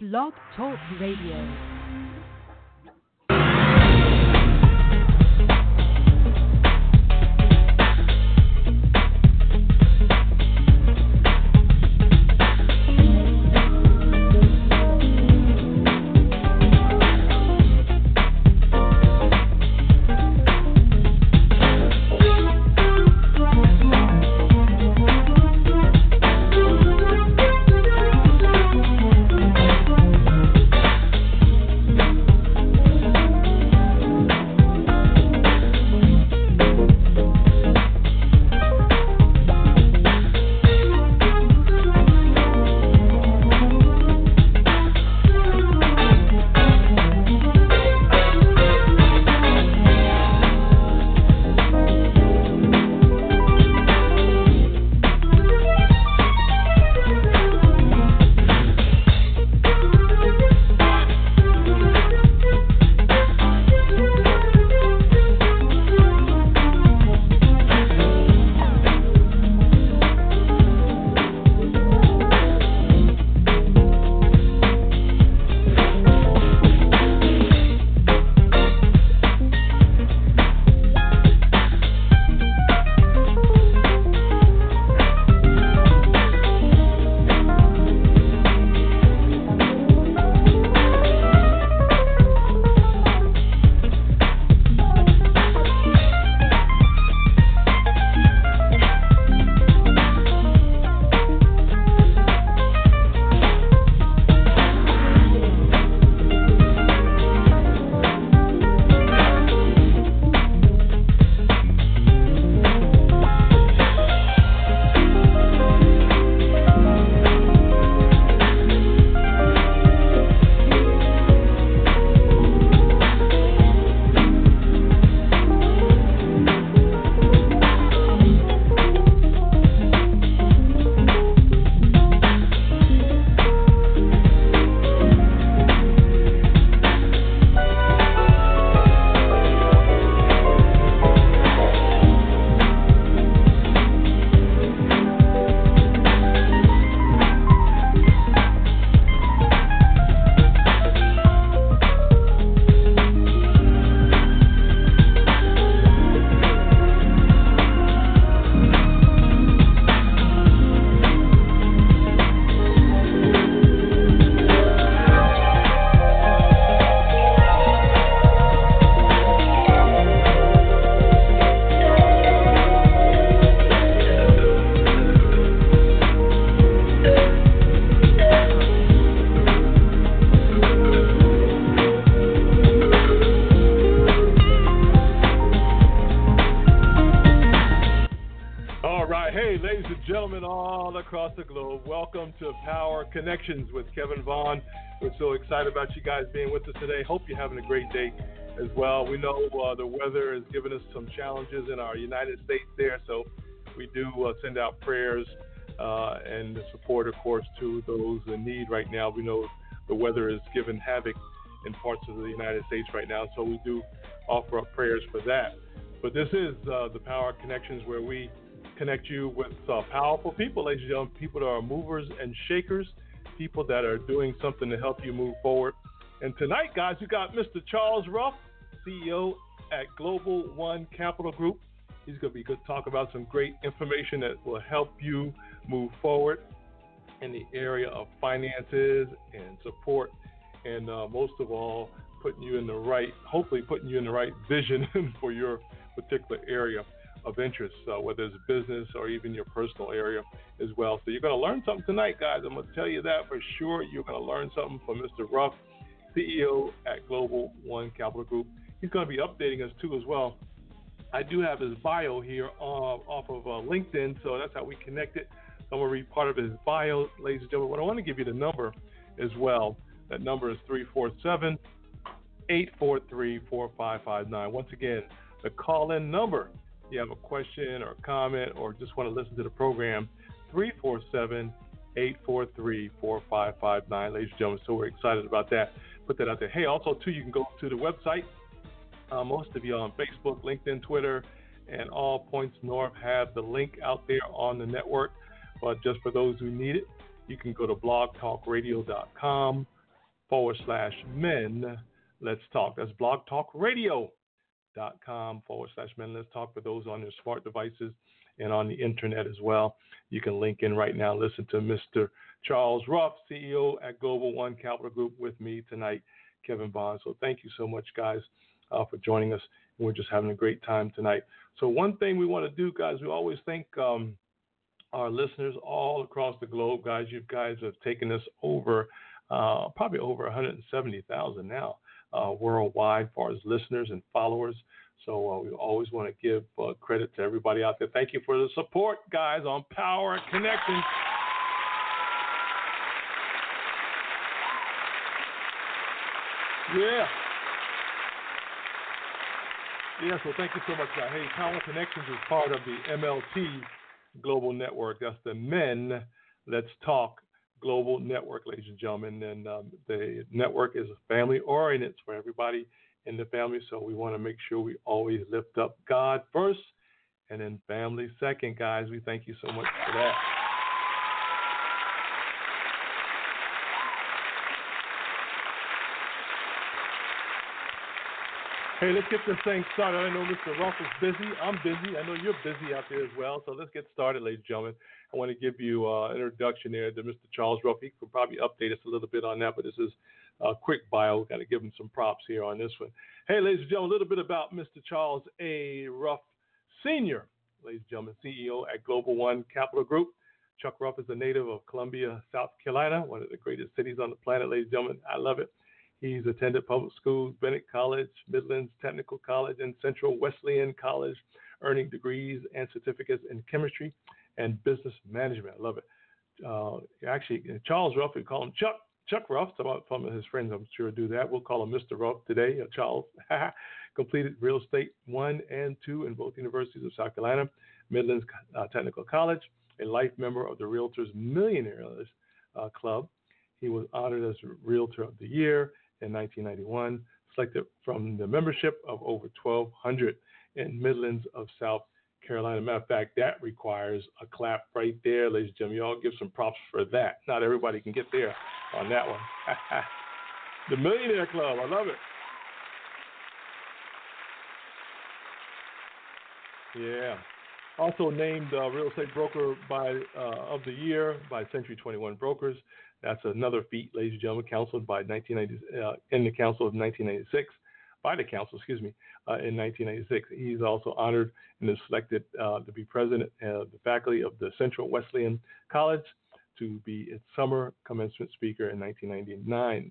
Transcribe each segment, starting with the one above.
Blog Talk Radio. Connections with Kevin Vaughn. We're so excited about you guys being with us today. Hope you're having a great day as well. We know the weather has given us some challenges in our United States there, so we do send out prayers and support, of course, to those in need right now. We know the weather is giving havoc in parts of the United States right now, so we do offer up prayers for that. But this is the Power Connections, where we connect you with powerful people, ladies and gentlemen, people that are movers and shakers, people that are doing something to help you move forward. And tonight, guys, we got Mr. Charles Ruff, CEO at Global One Capital Group. He's going to be talk about some great information that will help you move forward in the area of finances and support, and most of all, hopefully putting you in the right vision for your particular area of interest, whether it's business or even your personal area as well. So you're going to learn something tonight, guys. I'm going to tell you that for sure. You're going to learn something from Mr. Ruff, CEO at Global One Capital Group. He's going to be updating us too as well. I do have his bio here off of LinkedIn, so that's how we connected. I'm going to read part of his bio, ladies and gentlemen. But I want to give you the number as well. That number is 347-843-4559. Once again, the call-in number. If you have a question or a comment or just want to listen to the program, 347-843-4559, ladies and gentlemen. So we're excited about that. Put that out there. Hey, also, too, you can go to the website. Most of you on Facebook, LinkedIn, Twitter, and All Points North have the link out there on the network. But just for those who need it, you can go to blogtalkradio.com blogtalkradio.com/men let's talk. That's blogtalkradio.com/men let's talk for those on their smart devices and on the internet as well. You can link in right now. Listen to Mr. Charles Ruff, CEO at Global One Capital Group, with me tonight, Kevin Bond. So thank you so much, guys, for joining us. We're just having a great time tonight. So one thing we want to do, guys, we always thank our listeners all across the globe, guys. You guys have taken us over, probably over 170,000 now worldwide, as far as listeners and followers. So we always want to give credit to everybody out there. Thank you for the support, guys, on Power Connection. Yeah. Yeah, so thank you so much, guys. Hey, Power Connections is part of the MLT Global Network. That's the Men Let's Talk Global Network, ladies and gentlemen. And the network is family-oriented. It's for everybody in the family. So we want to make sure we always lift up God first and then family second, guys. We thank you so much for that. Hey, let's get this thing started. I know Mr. Ruff is busy. I'm busy. I know you're busy out there as well. So let's get started, ladies and gentlemen. I want to give you an introduction there to Mr. Charles Ruff. He could probably update us a little bit on that, but this is a quick bio. We've got to give him some props here on this one. Hey, ladies and gentlemen, a little bit about Mr. Charles A. Ruff Sr., ladies and gentlemen, CEO at Global One Capital Group. Chuck Ruff is a native of Columbia, South Carolina, one of the greatest cities on the planet, ladies and gentlemen. I love it. He's attended public schools, Bennett College, Midlands Technical College, and Central Wesleyan College, earning degrees and certificates in chemistry and business management. I love it. Actually, Charles Ruff, we call him Chuck Ruff. Some of his friends, I'm sure, do that. We'll call him Mr. Ruff today. Charles completed real estate 1 and 2 in both universities of South Carolina, Midlands Technical College, a life member of the Realtors Millionaires Club. He was honored as Realtor of the Year in 1991, selected from the membership of over 1,200 in Midlands of South Carolina. Matter of fact, that requires a clap right there, ladies and gentlemen. Y'all give some props for that. Not everybody can get there on that one. The Millionaire Club, I love it. Yeah. Also named Real Estate Broker of the Year by Century 21 Brokers. That's another feat, ladies and gentlemen, counseled by in the Council of 1996, by the Council, in 1996. He's also honored and is selected to be president of the faculty of the Central Wesleyan College, to be its summer commencement speaker in 1990.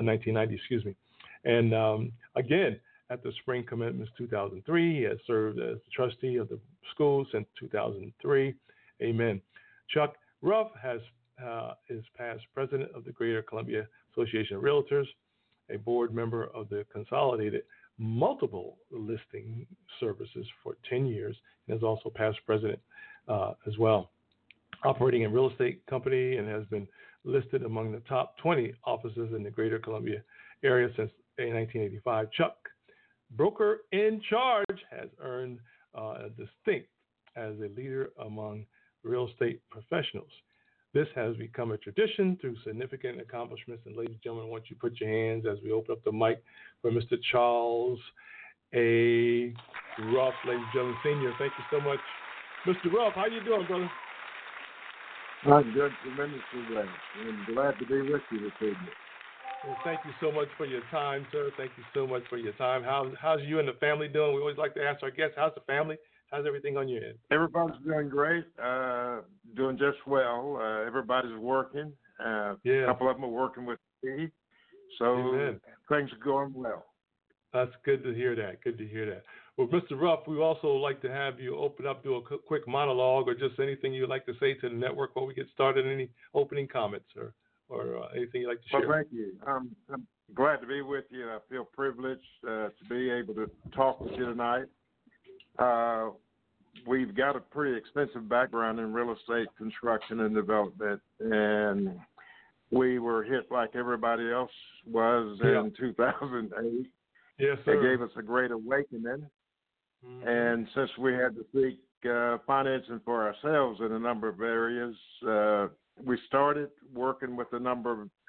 And again, at the Spring Commencements 2003, he has served as the trustee of the school since 2003. Amen. Chuck Ruff is past president of the Greater Columbia Association of Realtors, a board member of the Consolidated Multiple Listing Services for 10 years, and is also past president as well. Operating a real estate company and has been listed among the top 20 offices in the Greater Columbia area since 1985. Chuck, broker in charge, has earned a distinct as a leader among real estate professionals. This has become a tradition through significant accomplishments. And ladies and gentlemen, I want you to put your hands as we open up the mic for Mr. Charles A. Ruff, ladies and gentlemen, Senior. Thank you so much. Mr. Ruff, how you doing, brother? I'm doing tremendously well. I'm glad to be with you this evening. Well, thank you so much for your time, sir. Thank you so much for your time. How's you and the family doing? We always like to ask our guests, how's the family? How's everything on your end? Everybody's doing great, doing just well. Everybody's working. A couple of them are working with me. So Amen. Things are going well. That's good to hear that. Good to hear that. Well, Mr. Ruff, we also like to have you open up, do a quick monologue or just anything you'd like to say to the network before we get started. Any opening comments or anything you'd like to share? Well, thank you. I'm glad to be with you. I feel privileged to be able to talk with you tonight. We've got a pretty extensive background in real estate construction and development, and we were hit like everybody else was in 2008. Yes, sir. It gave us a great awakening, and since we had to seek financing for ourselves in a number of areas, we started working with a number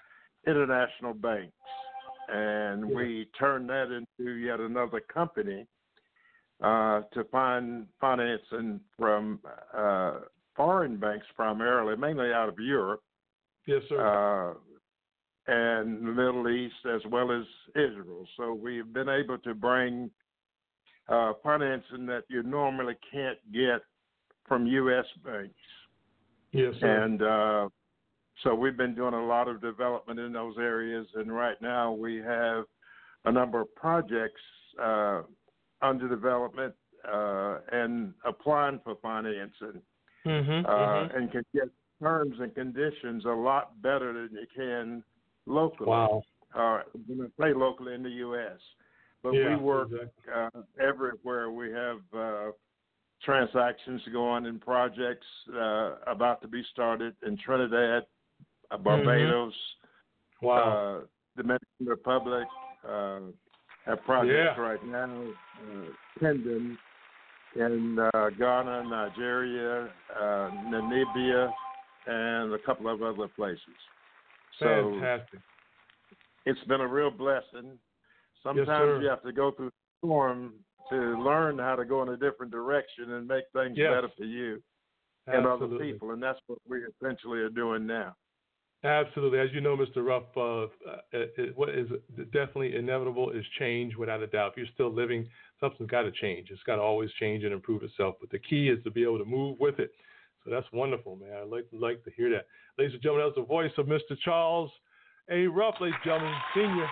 international banks, and we turned that into yet another company to find financing from foreign banks, primarily, mainly out of Europe. Yes, sir. And the Middle East, as well as Israel. So we've been able to bring financing that you normally can't get from U.S. banks. Yes, sir. And so we've been doing a lot of development in those areas, and right now we have a number of projects under development and applying for financing, and can get terms and conditions a lot better than you can locally. Wow. When I say locally, in the U.S. But we work everywhere. We have transactions going in projects about to be started in Trinidad, Barbados, Dominican Republic. Have projects right now pending in Ghana, Nigeria, Namibia, and a couple of other places. Fantastic. So it's been a real blessing. Sometimes you have to go through the storm to learn how to go in a different direction and make things better for you and other people, and that's what we essentially are doing now. Absolutely. As you know, Mr. Ruff, what is definitely inevitable is change, without a doubt. If you're still living, something's got to change. It's got to always change and improve itself. But the key is to be able to move with it. So that's wonderful, man. I'd like to hear that. Ladies and gentlemen, that's the voice of Mr. Charles A. Ruff, ladies and gentlemen, Senior,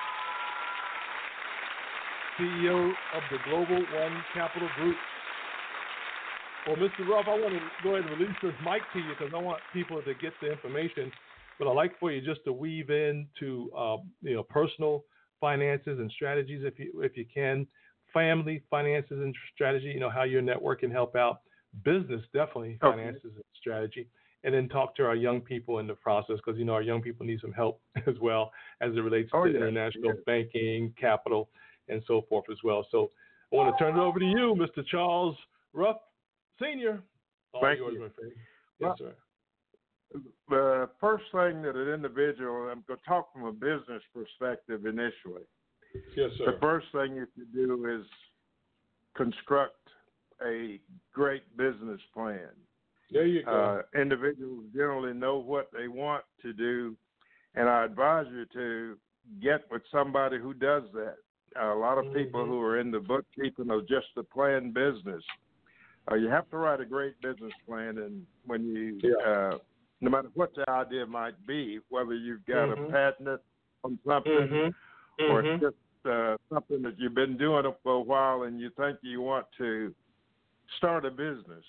CEO of the Global One Capital Group. Well, Mr. Ruff, I want to go ahead and release this mic to you because I want people to get the information. But I'd like for you just to weave into personal finances and strategies, if you can, family finances and strategy. How your network can help out. Business, definitely finances and strategy, and then talk to our young people in the process because our young people need some help as well as it relates to international banking, capital, and so forth as well. So I want to turn it over to you, Mr. Charles Ruff, Senior. Thank you. Yes, sir. The first thing that an individual, I'm going to talk from a business perspective initially. Yes, sir. The first thing you can do is construct a great business plan. There you go. Individuals generally know what they want to do, and I advise you to get with somebody who does that. A lot of people who are in the bookkeeping or just the plan business, you have to write a great business plan, and when you, no matter what the idea might be, whether you've got a patent on something or it's just something that you've been doing it for a while and you think you want to start a business,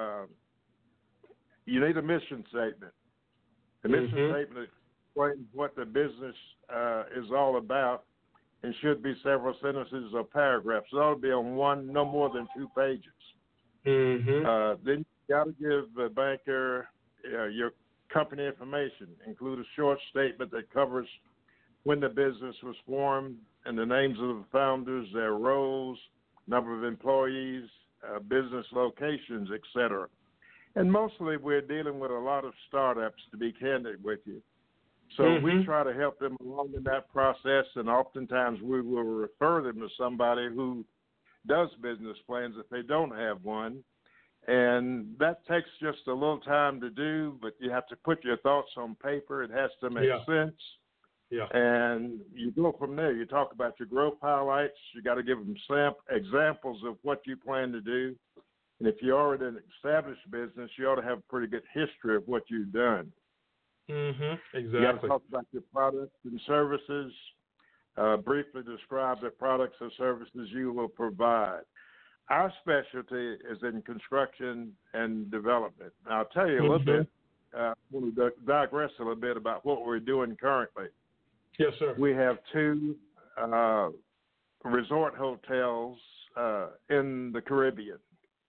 you need a mission statement. The mission statement explains what the business is all about and should be several sentences or paragraphs. So that'll be on no more than 2 pages. Then you got to give the banker your company information. Include a short statement that covers when the business was formed and the names of the founders, their roles, number of employees, business locations, etc. And mostly we're dealing with a lot of startups, to be candid with you. So we try to help them along in that process, and oftentimes we will refer them to somebody who does business plans if they don't have one. And that takes just a little time to do, but you have to put your thoughts on paper. It has to make sense. And you go from there. You talk about your growth highlights. You got to give them examples of what you plan to do. And if you're already an established business, you ought to have a pretty good history of what you've done. Exactly. You got to talk about your products and services. Briefly describe the products or services you will provide. Our specialty is in construction and development. Now, I'll tell you a little bit. We'll digress a little bit about what we're doing currently. Yes, sir. We have 2 resort hotels in the Caribbean.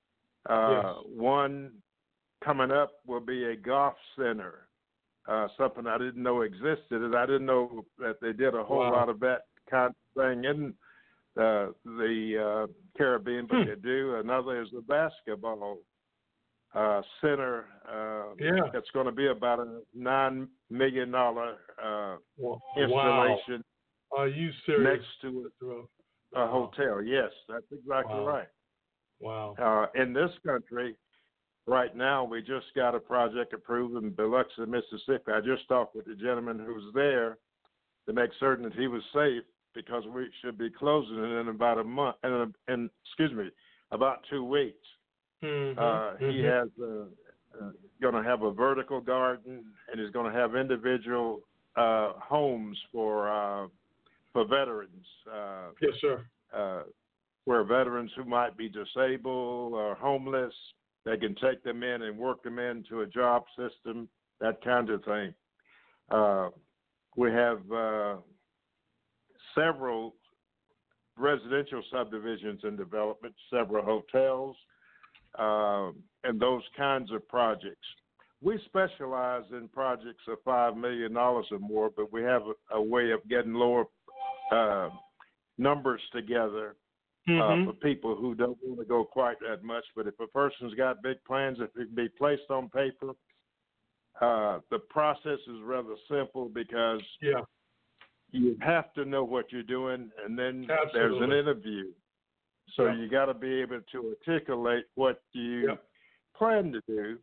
One coming up will be a golf center, something I didn't know existed, and I didn't know that they did a whole lot of that kind of thing in the Caribbean, but they do. Another is the basketball center. That's going to be about a $9 million Wow. installation Are you serious? next to a hotel. Yes, that's exactly right. Wow. In this country, right now, we just got a project approved in Biloxi, Mississippi. I just talked with the gentleman who's there to make certain that he was safe, because we should be closing it in about a month, about 2 weeks. He has going to have a vertical garden, and he's going to have individual homes for veterans. Yes, sir. Where veterans who might be disabled or homeless, they can take them in and work them into a job system, that kind of thing. We have several residential subdivisions in development, several hotels, and those kinds of projects. We specialize in projects of $5 million or more, but we have a way of getting lower numbers together for people who don't want to go quite that much. But if a person's got big plans, if it can be placed on paper, the process is rather simple, because you have to know what you're doing, and then there's an interview. So you got to be able to articulate what you plan to do.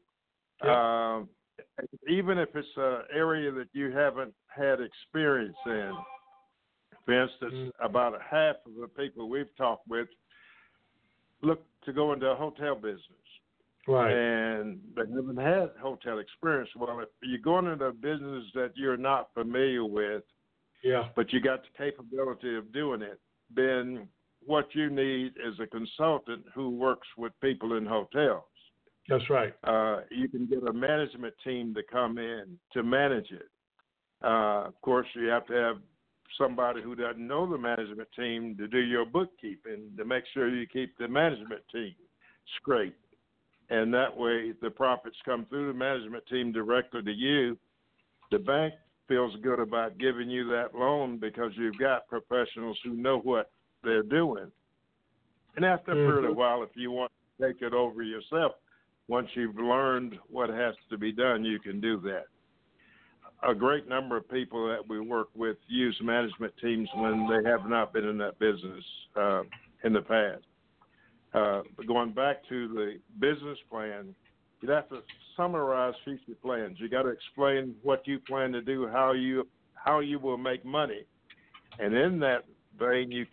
Even if it's an area that you haven't had experience in. For instance, about half of the people we've talked with look to go into a hotel business. Right. And they haven't had hotel experience. Well, if you're going into a business that you're not familiar with, but you got the capability of doing it, then what you need is a consultant who works with people in hotels. That's right. You can get a management team to come in to manage it. Of course, you have to have somebody who doesn't know the management team to do your bookkeeping, to make sure you keep the management team straight. And that way the profits come through the management team directly to you. The bank feels good about giving you that loan because you've got professionals who know what they're doing. And after a period of while, if you want to take it over yourself, once you've learned what has to be done, you can do that. A great number of people that we work with use management teams when they have not been in that business in the past. But going back to the business plan, you'd have to summarize future plans. You got to explain what you plan to do, how you will make money, and in that vein, you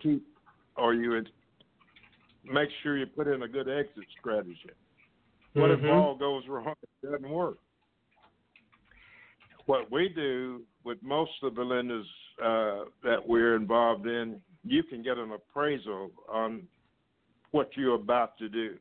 make sure you put in a good exit strategy. What if all goes wrong? It doesn't work. What we do with most of the lenders that we're involved in, you can get an appraisal on what you're about to do.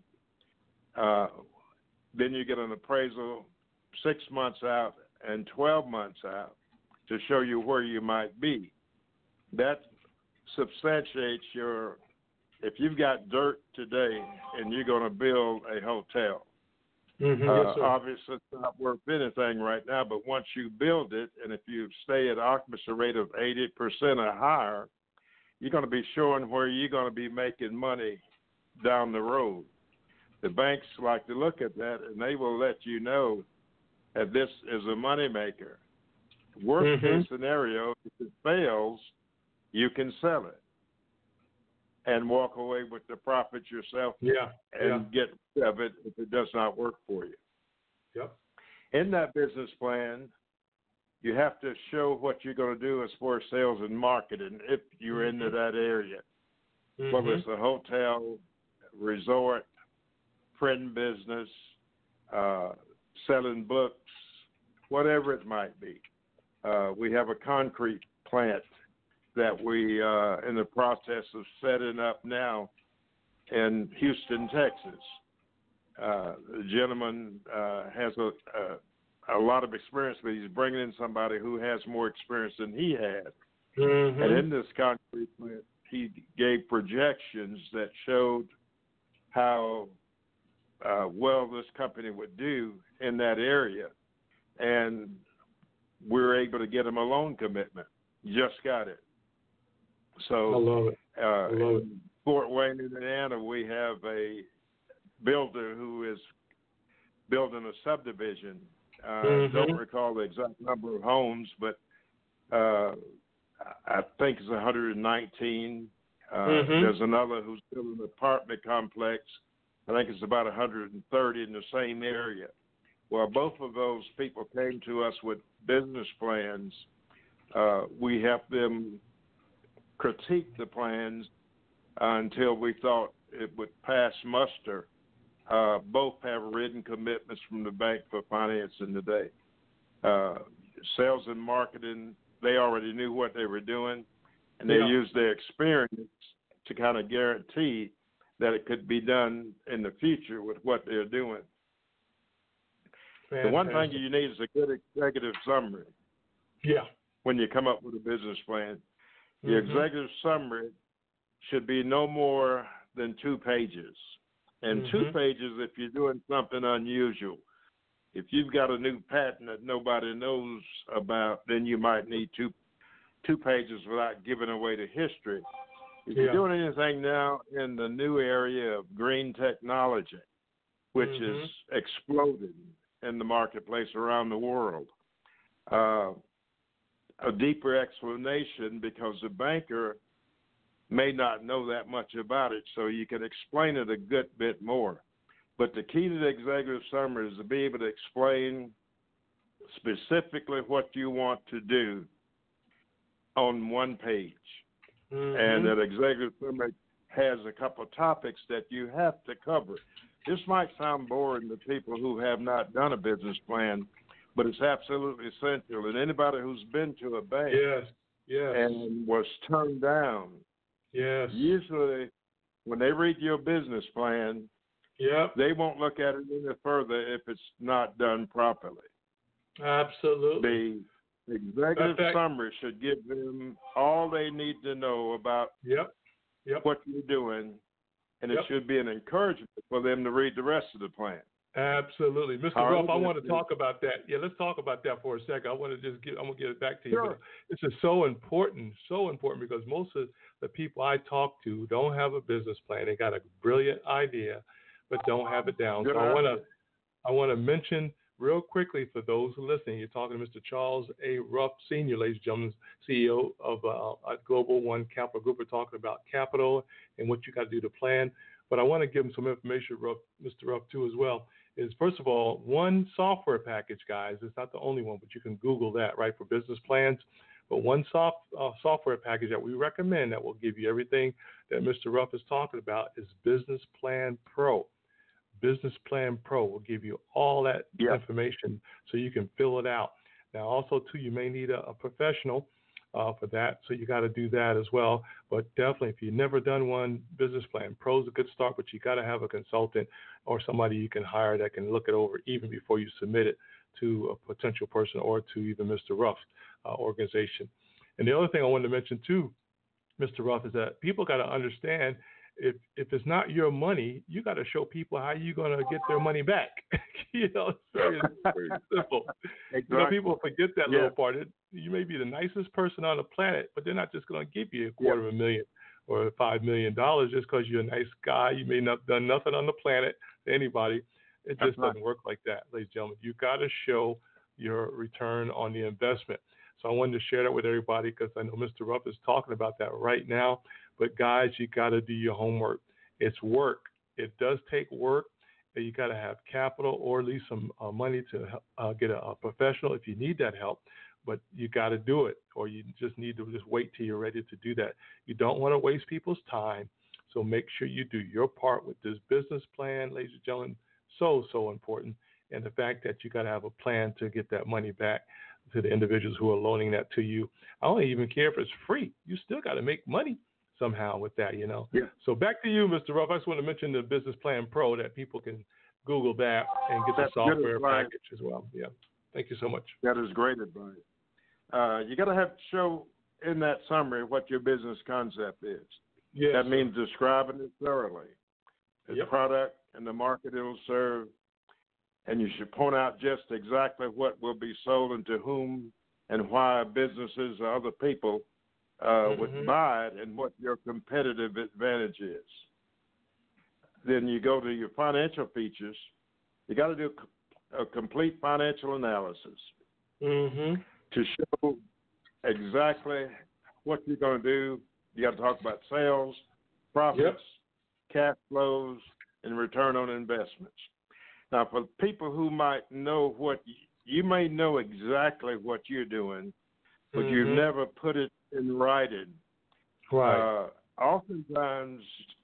Then you get an appraisal 6 months out and 12 months out to show you where you might be. That substantiates if you've got dirt today and you're going to build a hotel. Yes, obviously, it's not worth anything right now, but once you build it, and if you stay at an occupancy rate of 80% or higher, you're going to be showing where you're going to be making money down the road. The banks like to look at that, and they will let you know that this is a moneymaker. Worst case scenario, if it fails, you can sell it and walk away with the profit yourself and get rid of it if it does not work for you. Yep. In that business plan, you have to show what you're going to do as far as sales and marketing if you're into that area. Whether it's a hotel, resort, print business, selling books, whatever it might be. We have a concrete plant that we in the process of setting up now in Houston, Texas. The gentleman has a lot of experience, but he's bringing in somebody who has more experience than he had. And in this concrete plant, he gave projections that showed how well this company would do in that area. And we were able to get him a loan commitment. Just got it. So I love it. In Fort Wayne, Indiana, we have a builder who is building a subdivision Don't recall the exact number of homes, but I think it's 119. There's another who's building an apartment complex. I think it's about 130 in the same area. Well, both of those people came to us with business plans. We helped them critique the plans until we thought it would pass muster. Both have written commitments from the bank for financing today. Sales and marketing, they already knew what they were doing, and they used their experience to kind of guarantee that it could be done in the future with what they're doing. Fantastic. The one thing you need is a good executive summary. Yeah. When you come up with a business plan, the executive summary should be no more than 2 pages. And 2 pages if you're doing something unusual. If you've got a new patent that nobody knows about, then you might need two pages without giving away the history. If you're doing anything now in the new area of green technology, which is exploding in the marketplace around the world, a deeper explanation, because the banker may not know that much about it, so you can explain it a good bit more. But the key to the executive summary is to be able to explain specifically what you want to do on 1 page. And that executive summary has a couple of topics that you have to cover. This might sound boring to people who have not done a business plan, but it's absolutely essential. And anybody who's been to a bank and was turned down, usually when they read your business plan, they won't look at it any further if it's not done properly. Absolutely. The executive summary should give them all they need to know about what you're doing, and it should be an encouragement for them to read the rest of the plan. Absolutely. Mr. Ruff, I want to talk about that. Yeah, let's talk about that for a second. I'm going to get it back to you. Sure. This is so important because most of the people I talk to don't have a business plan. They got a brilliant idea, but don't have it down. Good So I want to mention real quickly for those who are listening, you're talking to Mr. Charles A. Ruff, Sr., ladies and gentlemen, CEO of Global One Capital Group. We're talking about capital and what you got to do to plan. But I want to give him some information, Mr. Ruff, too, as well. Is first of all, one software package, guys. It's not the only one, but you can Google that, right, for business plans. But one software package that we recommend that will give you everything that Mr. Ruff is talking about is Business Plan Pro. Business Plan Pro will give you all that information so you can fill it out. Now, also, too, you may need a professional for that, so you got to do that as well. But definitely, if you've never done one, Business Plan Pro is a good start, but you got to have a consultant or somebody you can hire that can look it over even before you submit it to a potential person or to even Mr. Ruff's organization. And the other thing I wanted to mention, too, Mr. Ruff, is that people got to understand if it's not your money, you got to show people how you're going to get their money back. It's very simple. Exactly. People forget that little part. You may be the nicest person on the planet, but they're not just going to give you $250,000 or $5 million just because you're a nice guy. You may not have done nothing on the planet to anybody. It just doesn't work like that, ladies and gentlemen. You got to show your return on the investment. So I wanted to share that with everybody because I know Mr. Ruff is talking about that right now. But, guys, you got to do your homework. It's work. It does take work. You got to have capital or at least some money to get a professional if you need that help. But you got to do it, or you just need to just wait till you're ready to do that. You don't want to waste people's time, so make sure you do your part with this business plan, ladies and gentlemen. So important. And the fact that you got to have a plan to get that money back to the individuals who are loaning that to you. I don't even care if it's free. You still got to make money somehow with that, Yeah. So back to you, Mr. Ruff. I just want to mention the Business Plan Pro that people can Google that and get the software package as well. Yeah. Thank you so much. That is great advice. You got to have to show in that summary what your business concept is. Yes. That means describing it thoroughly. The product and the market it will serve. And you should point out just exactly what will be sold and to whom and why businesses or other people would buy it and what your competitive advantage is. Then you go to your financial features. You got to do a complete financial analysis Mm-hmm. to show exactly what you're going to do. You got to talk about sales, profits, cash flows, and return on investments. Now, for people who might know what you may know exactly what you're doing, but you've never put it in writing. Right. Oftentimes,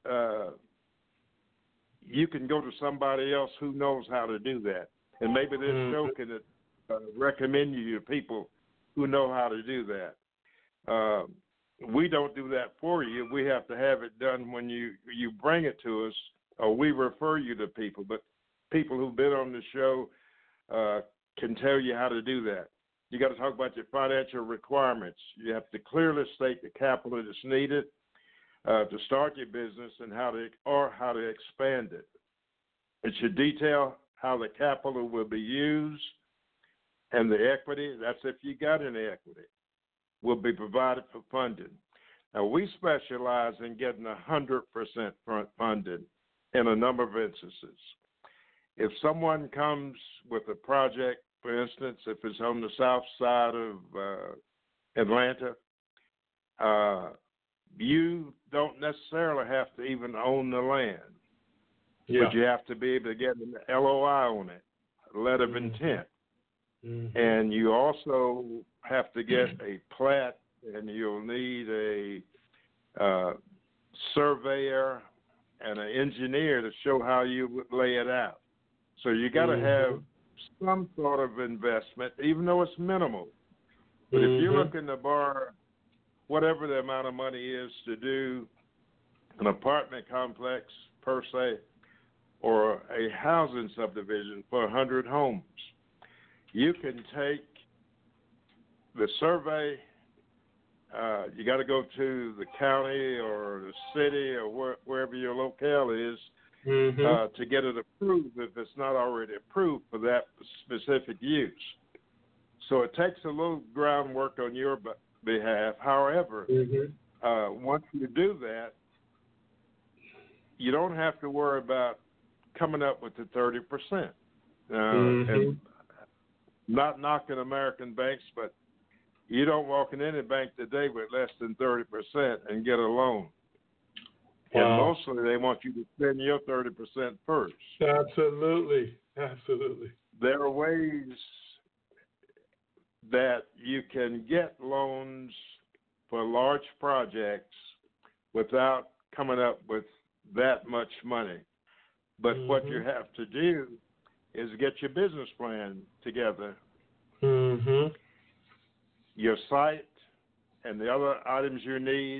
you can go to somebody else who knows how to do that, and maybe this show can recommend you to people who know how to do that. We don't do that for you. We have to have it done when you bring it to us, or we refer you to people. But people who've been on the show can tell you how to do that. You got to talk about your financial requirements. You have to clearly state the capital that's needed to start your business and how to expand it. It should detail how the capital will be used, and the equity, that's if you got any equity, will be provided for funding. Now, we specialize in getting 100% funded in a number of instances. If someone comes with a project, for instance, if it's on the south side of Atlanta, you don't necessarily have to even own the land, but you have to be able to get an LOI on it, a letter of intent. And you also have to get a plat, and you'll need a surveyor and an engineer to show how you would lay it out. So you got to have some sort of investment, even though it's minimal. But if you're looking to borrow whatever the amount of money is to do an apartment complex per se, or a housing subdivision for 100 homes, you can take the survey. You got to go to the county or the city or wherever your locale is to get it approved if it's not already approved for that specific use. So it takes a little groundwork on your behalf. However, once you do that, you don't have to worry about coming up with the 30%. And not knocking American banks, but you don't walk in any bank today with less than 30% and get a loan. Wow. And mostly they want you to spend your 30% first. Absolutely. There are ways that you can get loans for large projects without coming up with that much money. But what you have to do is get your business plan together, your site, and the other items you need.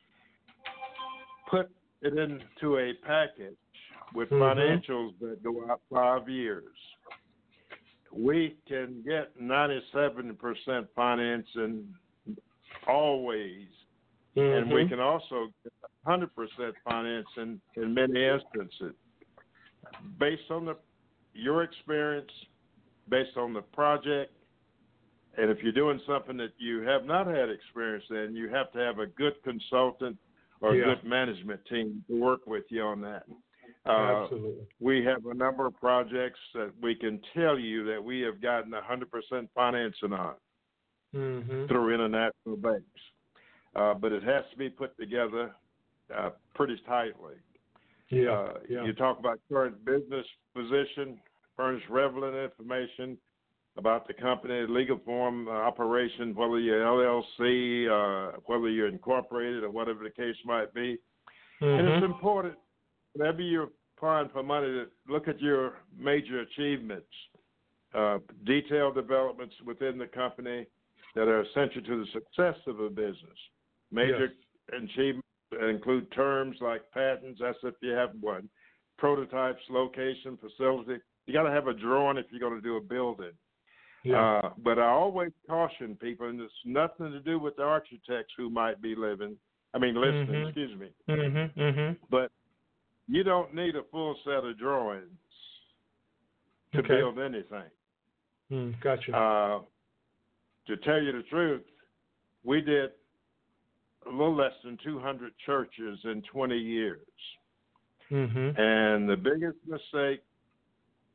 Put it into a package with financials that go out 5 years. We can get 97% financing always, and we can also get 100% financing in many instances. Based on your experience, based on the project, and if you're doing something that you have not had experience in, you have to have a good consultant or a good management team to work with you on that. Absolutely. We have a number of projects that we can tell you that we have gotten 100% financing on through international banks. But it has to be put together pretty tightly. You talk about current business position, furnish relevant information about the company, legal form, operation, whether you're LLC, whether you're incorporated, or whatever the case might be. And it's important, whenever you're applying for money, to look at your major achievements, detailed developments within the company that are essential to the success of a business. Major achievements include terms like patents, that's if you have one, prototypes, location, facility. You got to have a drawing if you're going to do a building. But I always caution people, and it's nothing to do with the architects who might be listening, excuse me. But you don't need a full set of drawings to build anything. Gotcha. To tell you the truth, we did a little less than 200 churches in 20 years. And the biggest mistake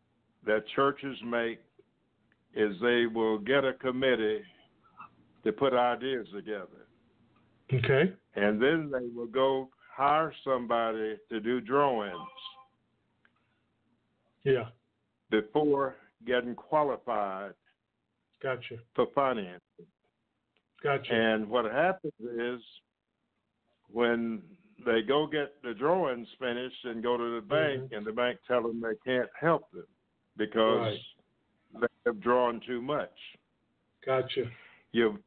that churches make is they will get a committee to put ideas together. Okay. And then they will go hire somebody to do drawings before getting qualified Gotcha. for financing. Gotcha. And what happens is when they go get the drawings finished and go to the bank, and the bank tell them they can't help them because they have drawn too much. Gotcha. Your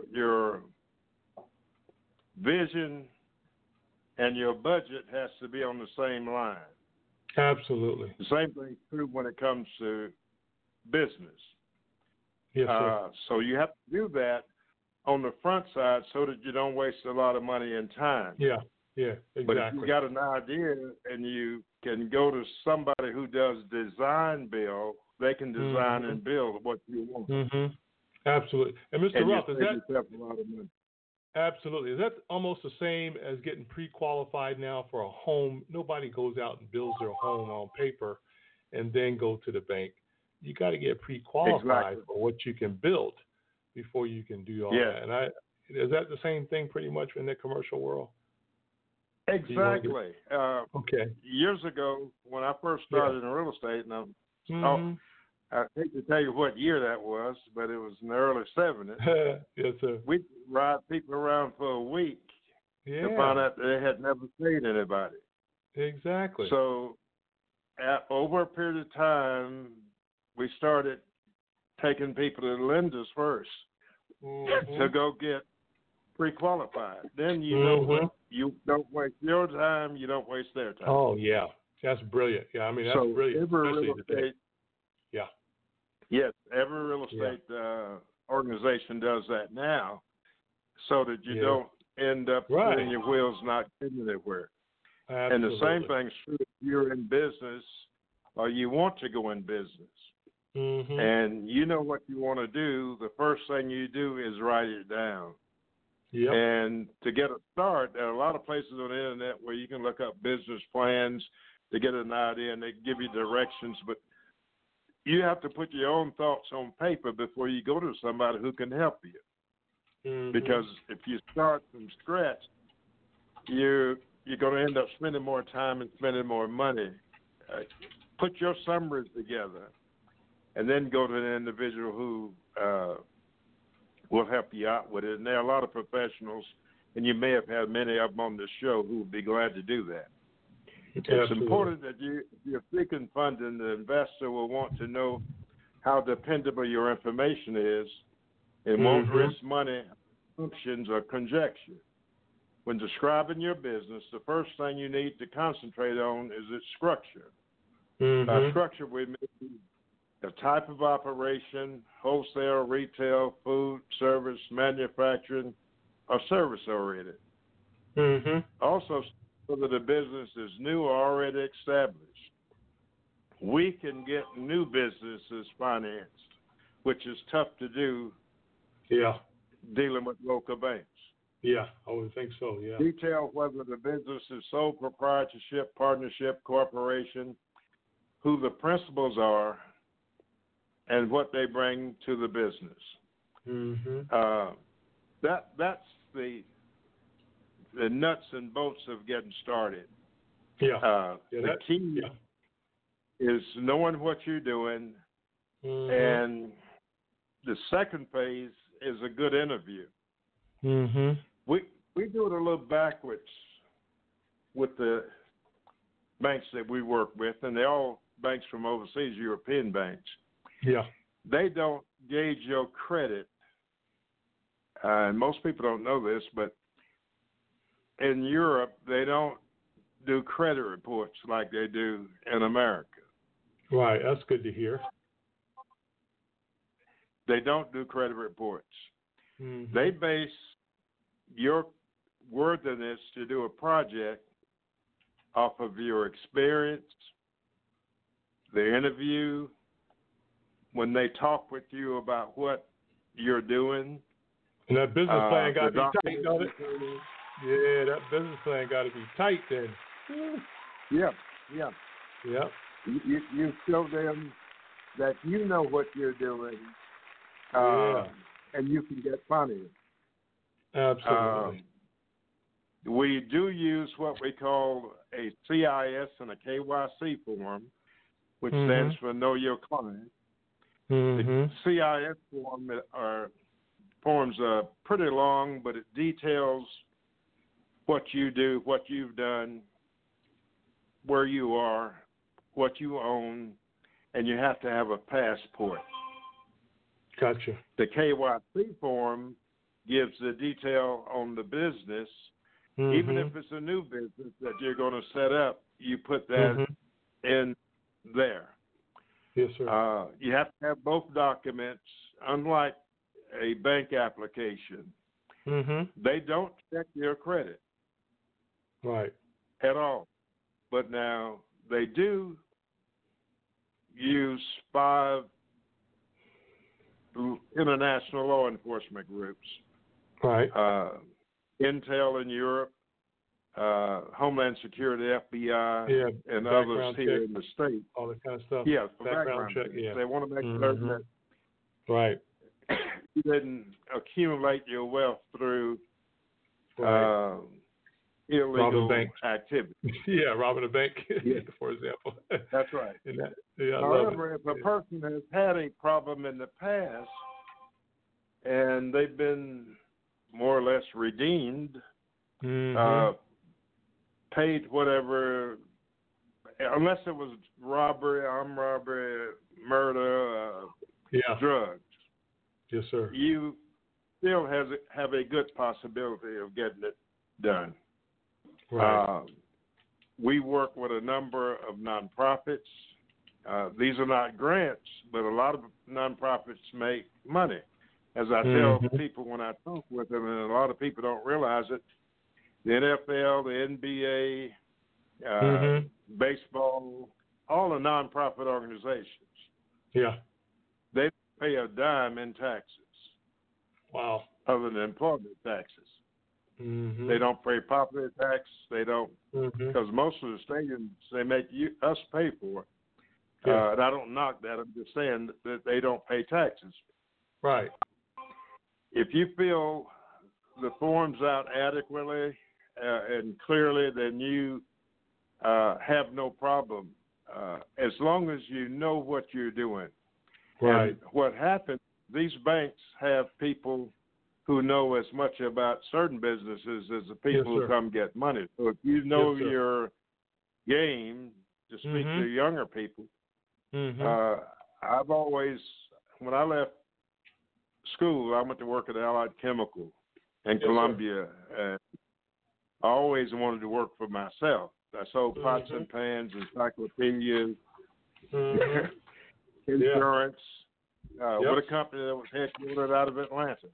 vision and your budget has to be on the same line. Absolutely. The same thing's true when it comes to business. Yes, sir. So you have to do that on the front side so that you don't waste a lot of money and time. Yeah, exactly. But if you got an idea and you can go to somebody who does design build, they can design and build what you want. Absolutely. And Mr. Ruff, is that yourself a lot of money. Absolutely. Is that almost the same as getting pre-qualified now for a home? Nobody goes out and builds their home on paper and then go to the bank. You got to get pre-qualified for what you can build before you can do all that. And is that the same thing pretty much in the commercial world? Exactly. Okay. Years ago, when I first started in real estate, and I hate to tell you what year that was, but it was in the early 70s. Yes, sir. We'd ride people around for a week to find out they had never seen anybody. Exactly. So over a period of time, we started taking people to the lenders first to go get pre-qualified. Then you know what? You don't waste your time, you don't waste their time. Oh, yeah. That's brilliant. Yeah, I mean, that's brilliant. Every real estate, yes, every real estate organization does that now so that you don't end up spinning your wheels not getting anywhere. Absolutely. And the same thing's true if you're in business or you want to go in business. And you know what you want to do, the first thing you do is write it down. Yep. And to get a start, there are a lot of places on the internet where you can look up business plans to get an idea, and they give you directions. But you have to put your own thoughts on paper before you go to somebody who can help you. Because if you start from scratch, you're going to end up spending more time and spending more money. Put your summaries together, and then go to an individual who will help you out with it. And there are a lot of professionals, and you may have had many of them on the show who would be glad to do that. It's important that if you're seeking funding, the investor will want to know how dependable your information is and won't risk money, assumptions, or conjecture. When describing your business, the first thing you need to concentrate on is its structure. By structure, we mean the type of operation, wholesale, retail, food, service, manufacturing, or service-oriented. Also, whether the business is new or already established. We can get new businesses financed, which is tough to do dealing with local banks. Yeah, I would think so, Detail whether the business is sole proprietorship, partnership, corporation, who the principals are, and what they bring to the business. That's the nuts and bolts of getting started. The key is knowing what you're doing, and the second phase is a good interview. We do it a little backwards with the banks that we work with, and they're all banks from overseas, European banks. They don't gauge your credit, and most people don't know this, but in Europe, they don't do credit reports like they do in America. Right, that's good to hear. They don't do credit reports. They base your worthiness to do a project off of your experience, the interview, when they talk with you about what you're doing. And that business plan got to be tight, don't it? Yeah, that business plan got to be tight then. You show them that you know what you're doing, and you can get funding. Absolutely. We do use what we call a CIS and a KYC form, which stands for Know Your Client. The CIS forms are pretty long, but it details what you do, what you've done, where you are, what you own, and you have to have a passport. Gotcha. The KYC form gives the detail on the business. Even if it's a new business that you're going to set up, you put that in there. Yes, sir. You have to have both documents. Unlike a bank application, they don't check your credit. Right. At all. But now they do use 5 international law enforcement groups. Right. Intel in Europe, Homeland Security, FBI, and others here in the state. All that kind of stuff. Yeah, background check. Yeah. They want to make certain that you didn't accumulate your wealth through illegal activity. Robbing a bank, for example. That's right. I However, if a person has had a problem in the past and they've been more or less redeemed, paid whatever, unless it was robbery, armed robbery, murder, drugs. Yes, sir. You still have a good possibility of getting it done. Right. We work with a number of nonprofits. These are not grants, but a lot of nonprofits make money. As I tell people when I talk with them, and a lot of people don't realize it, the NFL, the NBA, baseball, all the nonprofit organizations, they don't pay a dime in taxes. Wow. Other than employment taxes. They don't pay property tax. They don't, because most of the stadiums, they make us pay for it. And I don't knock that. I'm just saying that they don't pay taxes. Right. If you fill the forms out adequately and clearly, then you have no problem, as long as you know what you're doing. Right. And what happens, these banks have people who know as much about certain businesses as the people who come get money. So if you know your game, to speak to younger people, I've always, when I left school, I went to work at Allied Chemical in Columbia. And I always wanted to work for myself. I sold pots and pans, encyclopedias, insurance, with a company that was headquartered out of Atlanta.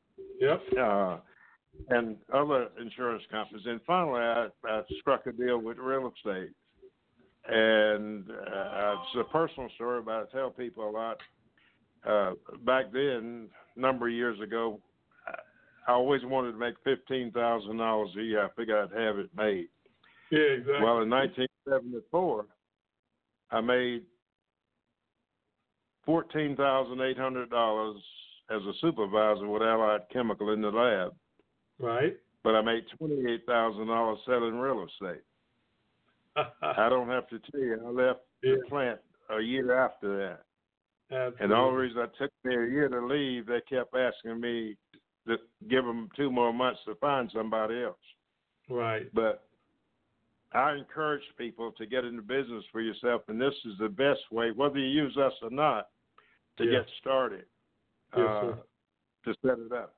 And other insurance companies. And finally, I struck a deal with real estate. And it's a personal story, but I tell people a lot. Back then, a number of years ago, I always wanted to make $15,000 a year. I figured I'd have it made. Yeah, exactly. Well, in 1974, I made $14,800 as a supervisor with Allied Chemical in the lab. Right. But I made $28,000 selling real estate. I don't have to tell you, I left the plant a year after that. Absolutely. And the only reason it took me a year to leave, they kept asking me to give them 2 more months to find somebody else. Right. But I encourage people to get into business for yourself, and this is the best way, whether you use us or not, to get started, to set it up.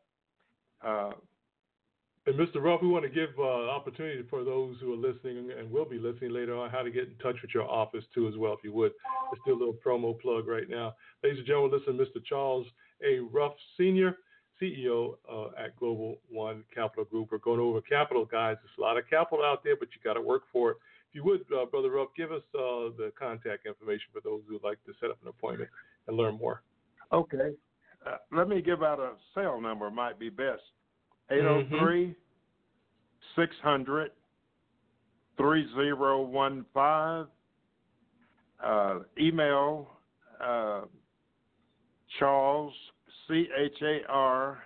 And Mr. Ruff, we want to give opportunity for those who are listening and will be listening later on how to get in touch with your office too as well, if you would. Let's do a little promo plug right now. Ladies and gentlemen, listen, Mr. Charles A. Ruff, Sr., CEO at Global One Capital Group. We're going over capital, guys. There's a lot of capital out there, but you got to work for it. If you would, Brother Ruff, give us the contact information for those who would like to set up an appointment and learn more. Okay. Let me give out a cell number, might be best. 803-600-3015. Email Charles, Charles,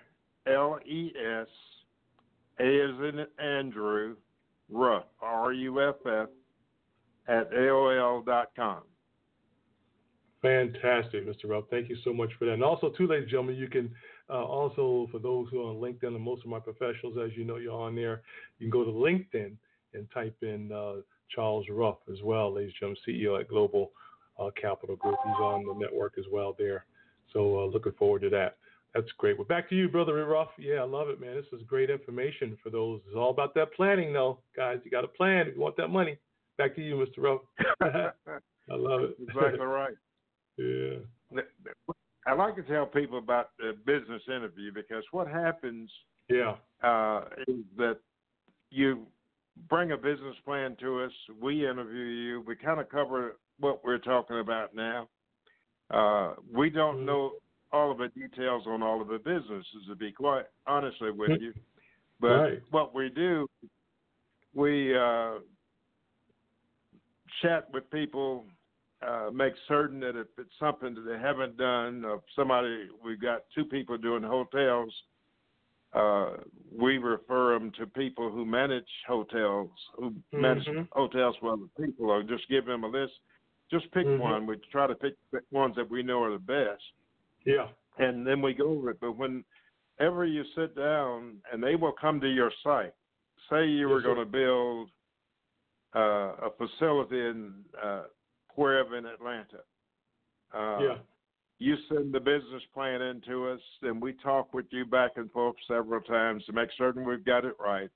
A as in Andrew, Ruff, Ruff, at AOL.com. Fantastic, Mr. Ruff. Thank you so much for that. And also, too, ladies and gentlemen, you can also, for those who are on LinkedIn, and most of my professionals, as you know, you're on there, you can go to LinkedIn and type in Charles Ruff as well, ladies and gentlemen, CEO at Global Capital Group. He's on the network as well there. So looking forward to that. That's great. Well, back to you, Brother Ruff. Yeah, I love it, man. This is great information for those. It's all about that planning, though, guys. You got to plan if you want that money. Back to you, Mr. Ruff. I love it. Exactly right. Yeah. I like to tell people about the business interview because what happens is that you bring a business plan to us, we interview you, we kind of cover what we're talking about now. We don't know all of the details on all of the businesses, to be quite honestly with you. But what we do, we chat with people, make certain that if it's something that they haven't done, we've got 2 people doing hotels, we refer them to people who manage hotels, manage hotels for other people, or just give them a list. Just pick one. We try to pick ones that we know are the best. Yeah. And then we go over it. But whenever you sit down, and they will come to your site, say you were going to build a facility in wherever in Atlanta. You send the business plan in to us, and we talk with you back and forth several times to make certain we've got it right.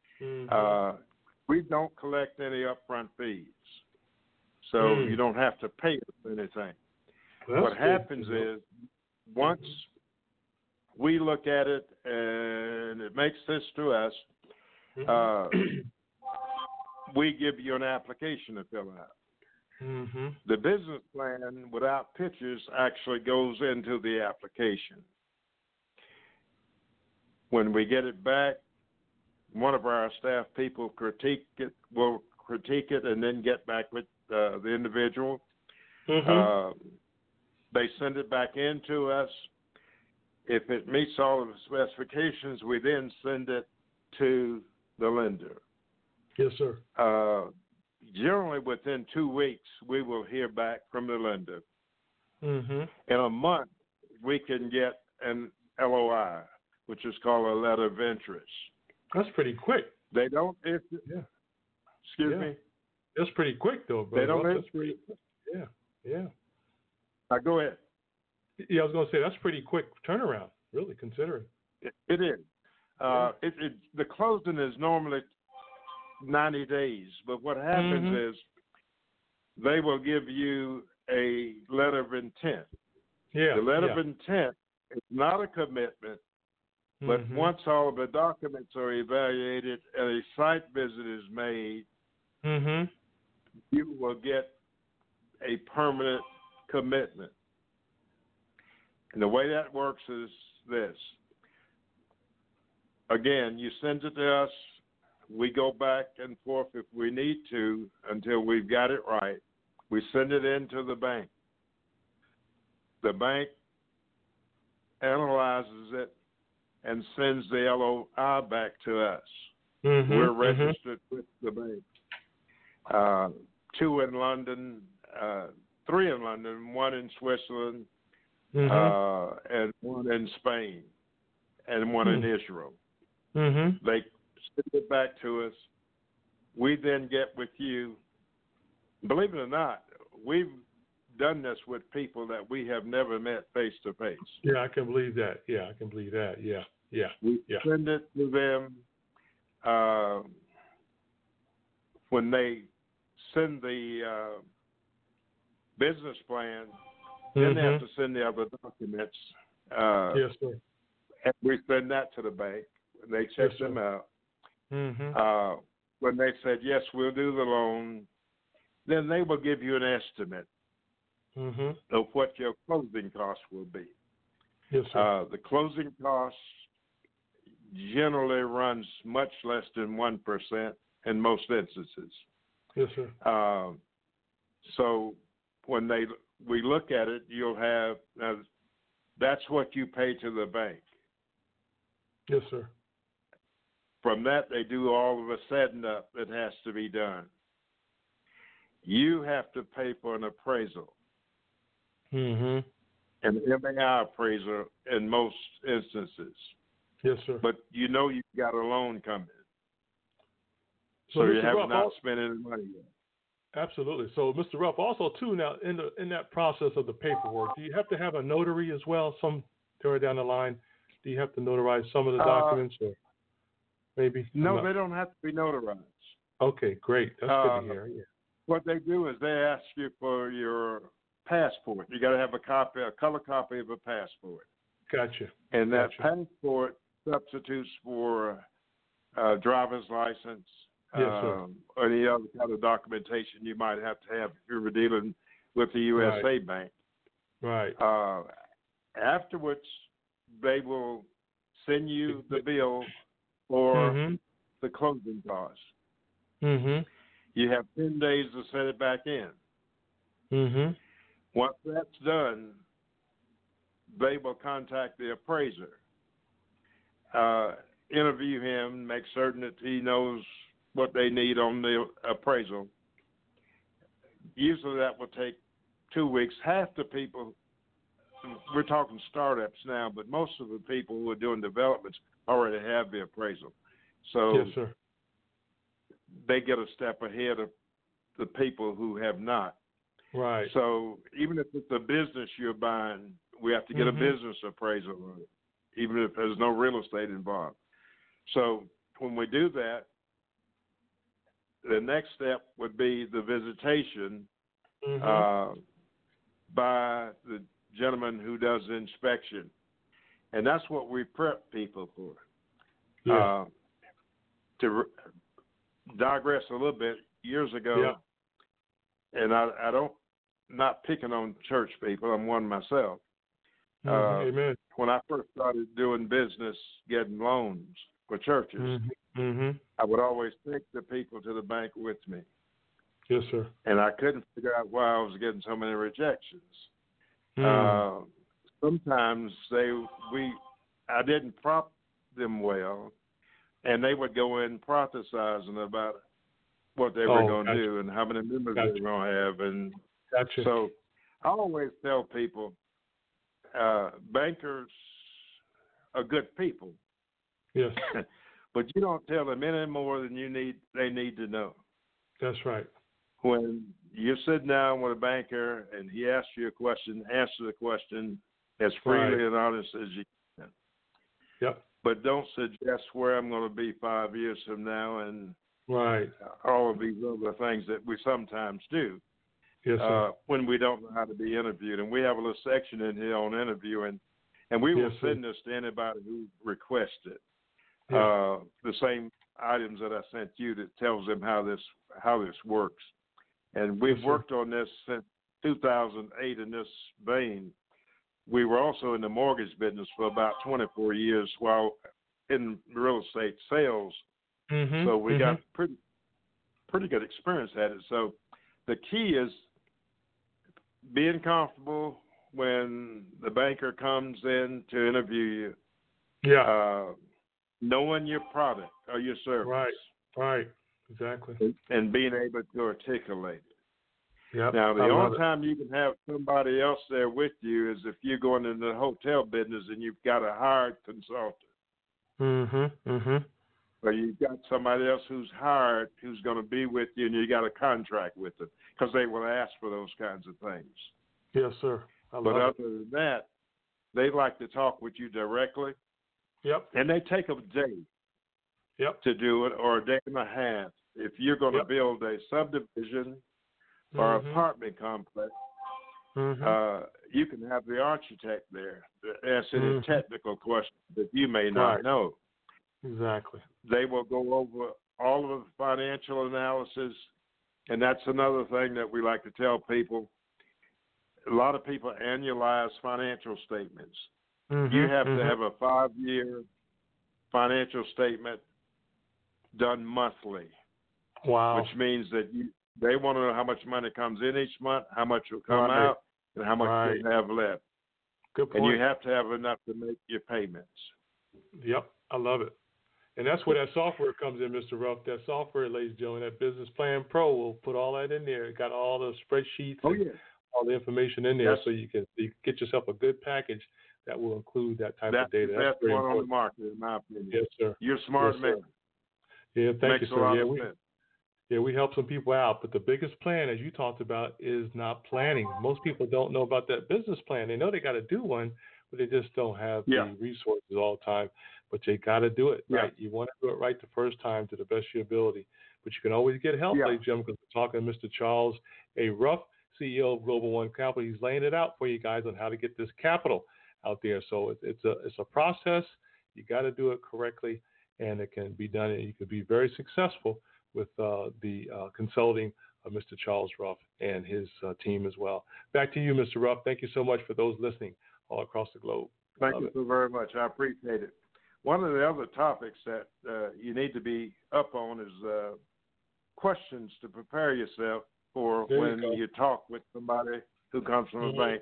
We don't collect any upfront fees, so you don't have to pay us anything. What happens is once we look at it and it makes sense to us, we give you an application to fill out. The business plan without pictures actually goes into the application. When we get it back, one of our staff people will critique it and then get back with the individual. They send it back in to us. If it meets all of the specifications, we then send it to the lender. Yes, sir. Generally, within 2 weeks, we will hear back from the lender. In a month, we can get an LOI, which is called a letter of interest. That's pretty quick. They don't. Excuse me. That's pretty quick, though, bro. They don't. Yeah. Go ahead. Yeah, I was going to say that's pretty quick turnaround, really, considering. It is. The closing is normally 90 days, but what happens is they will give you a letter of intent. The letter of intent is not a commitment, but once all of the documents are evaluated and a site visit is made, you will get a permanent commitment. And the way that works is this. Again, you send it to us. We go back and forth if we need to until we've got it right. We send it into the bank. The bank analyzes it and sends the LOI back to us. We're registered with the bank. 2 in London, 3 in London, 1 in Switzerland, and 1 in Spain, and 1 in Israel. They send it back to us. We then get with you. Believe it or not, we've done this with people that we have never met face to face. Yeah, I can believe that. Yeah. We send it to them. When they send the business plan, then they have to send the other documents. Yes, sir. And we send that to the bank. They check them out. When they said, yes, we'll do the loan, then they will give you an estimate of what your closing costs will be. Yes, sir. The closing costs generally runs much less than 1% in most instances. Yes, sir. So when they we look at it, you'll have that's what you pay to the bank. Yes, sir. From that, they do all of the setting up that has to be done. You have to pay for an appraisal, Mm-hmm. an MAI appraisal in most instances. Yes, sir. But you've got a loan coming. So you Mr. have Ruff, not spent any money yet. Absolutely. So, Mr. Ruff, also too, now in that process of the paperwork, do you have to have a notary as well? Somewhere down the line, do you have to notarize some of the documents, or maybe? No, they don't have to be notarized. Okay, great. That's good to hear. Yeah. What they do is they ask you for your passport. You got to have a color copy of a passport. Gotcha. And that passport substitutes for driver's license. Yes, sir. Or any other kind of documentation you might have to have if you were dealing with the USA Bank. Right. Afterwards, they will send you the bill for the closing costs. Mm-hmm. You have 10 days to send it back in. Mm-hmm. Once that's done, they will contact the appraiser, interview him, make certain that he knows what they need on the appraisal. Usually that will take 2 weeks. Half the people, we're talking startups now, but most of the people who are doing developments already have the appraisal. So yes, sir. They get a step ahead of the people who have not. Right. So even if it's a business you're buying, we have to get a business appraisal on it, even if there's no real estate involved. So when we do that, the next step would be the visitation by the gentleman who does the inspection. And that's what we prep people for. Yeah. To digress a little bit, years ago, and I don't, not picking on church people, I'm one myself. Amen. When I first started doing business, getting loans for churches, I would always take the people to the bank with me. Yes, sir. And I couldn't figure out why I was getting so many rejections. Sometimes I didn't prop them well, and they would go in prophesizing about what they were going to do and how many members they were going to have. And so I always tell people, bankers are good people. Yes. But you don't tell them any more than they need to know. That's right. When you're sitting down with a banker and he asks you a question, answer the question as freely and honest as you can. Yep. But don't suggest where I'm going to be 5 years from now and all of these other things that we sometimes do. Yes, sir. When we don't know how to be interviewed. And we have a little section in here on interviewing, and we will send this to anybody who requests it. The same items that I sent you that tells them how this works. And we've worked on this since 2008 in this vein. We were also in the mortgage business for about 24 years while in real estate sales. So we got pretty good experience at it. So the key is being comfortable when the banker comes in to interview you. Yeah. Knowing your product or your service. Right. Exactly. And being able to articulate it. Yep. Now, the only time you can have somebody else there with you is if you're going into the hotel business and you've got a hired consultant. Or you've got somebody else who's hired who's going to be with you and you got a contract with them because they will ask for those kinds of things. Yes, sir. But other than that, they like to talk with you directly. Yep. And they take a day to do it or a day and a half. If you're going to build a subdivision or apartment complex, you can have the architect there to answer the technical questions that you may not know. Exactly. They will go over all of the financial analysis, and that's another thing that we like to tell people. A lot of people annualize financial statements. You have to have a 5-year financial statement done monthly. Wow. Which means that they want to know how much money comes in each month, how much will come out, and how much you have left. Good point. And you have to have enough to make your payments. Yep, I love it. And that's where that software comes in, Mr. Ruff. That software, ladies and gentlemen, that Business Plan Pro will put all that in there. It got all the spreadsheets and all the information in there, so you can get yourself a good package that will include that type of data. That's the best one on the market, in my opinion. Yes, sir. You're a smart man. Yeah, thank you, sir. Makes a lot of sense. We help some people out, but the biggest plan, as you talked about, is not planning. Most people don't know about that business plan. They know they got to do one, but they just don't have the resources all the time. But you got to do it right. You want to do it right the first time to the best of your ability. But you can always get help, ladies and gentlemen, because we're talking to Mr. Charles A. Ruff, CEO of Global One Capital. He's laying it out for you guys on how to get this capital out there. So it's a process. You got to do it correctly, and it can be done. And you can be very successful with the consulting of Mr. Charles Ruff and his team as well. Back to you, Mr. Ruff. Thank you so much for those listening all across the globe. Thank you so very much. I appreciate it. One of the other topics that you need to be up on is questions to prepare yourself for when you talk with somebody who comes from a bank.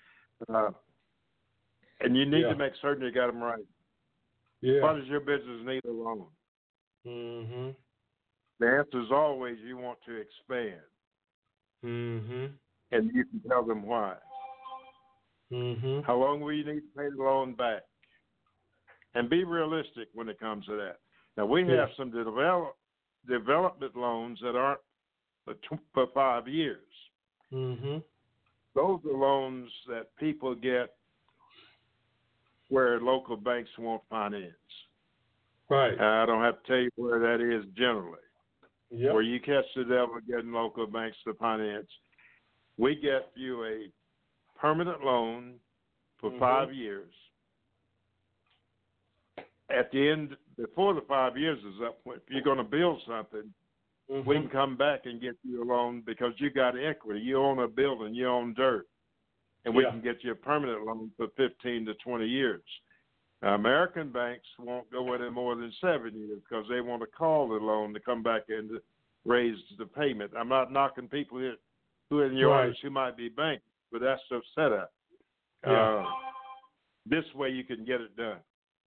And you need to make certain you got them right. Why does your business need a loan? The answer is always you want to expand. And you can tell them why. How long will you need to pay the loan back? And be realistic when it comes to that. Now, we have some development loans that aren't for 5 years. Those are loans that people get where local banks won't finance. Right. I don't have to tell you where that is generally. Where you catch the devil getting local banks to finance. We get you a permanent loan for 5 years. At the end, before the 5 years is up, if you're going to build something, we can come back and get you a loan because you got equity. You own a building, you own dirt. And we can get you a permanent loan for 15 to 20 years. Now, American banks won't go any more than 7 years because they want to call the loan to come back and raise the payment. I'm not knocking people who are in your audience who might be banks, but that's the setup. This way you can get it done.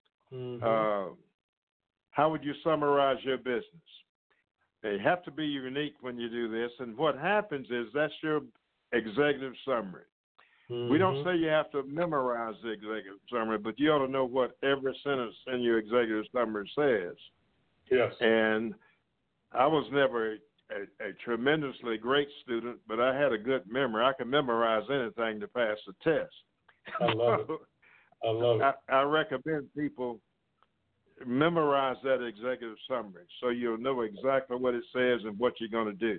How would you summarize your business? You have to be unique when you do this. And what happens is that's your executive summary. We don't say you have to memorize the executive summary, but you ought to know what every sentence in your executive summary says. Yes. And I was never a tremendously great student, but I had a good memory. I could memorize anything to pass the test. I love it. I love it. I recommend people memorize that executive summary so you'll know exactly what it says and what you're going to do.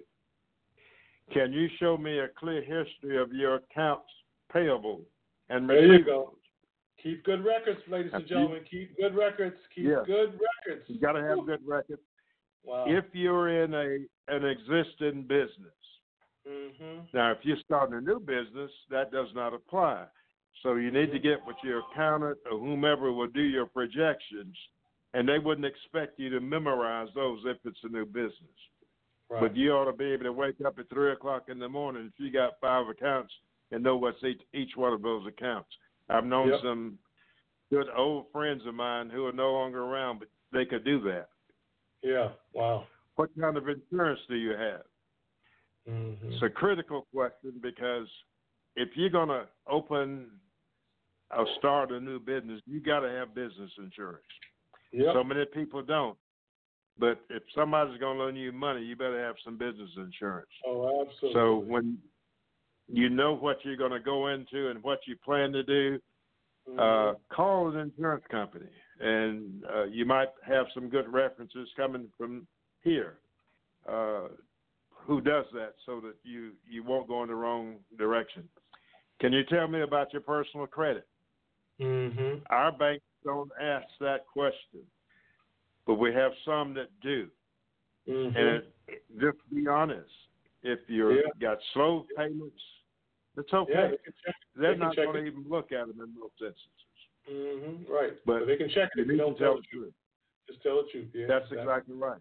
Can you show me a clear history of your accounts payable and receivables? There you go. Keep good records, ladies and gentlemen. Keep good records. Keep good records. You got to have good records. Wow. If you're in an existing business. Now, if you're starting a new business, that does not apply. So you need to get with your accountant or whomever will do your projections, and they wouldn't expect you to memorize those if it's a new business. Right. But you ought to be able to wake up at 3 o'clock in the morning if you got 5 accounts and know what's each one of those accounts. I've known some good old friends of mine who are no longer around, but they could do that. Yeah, wow. What kind of insurance do you have? It's a critical question because if you're going to open or start a new business, you got to have business insurance. So many people don't. But if somebody's going to loan you money, you better have some business insurance. Oh, absolutely. So when you know what you're going to go into and what you plan to do, call an insurance company. And you might have some good references coming from here who does that so that you won't go in the wrong direction. Can you tell me about your personal credit? Our banks don't ask that question, but we have some that do. And just be honest. If you've got slow payments, it's okay. They're not going to even look at them in most instances. Right. But they can check it if you don't tell the truth. Just tell the truth. Yeah, that's exactly right.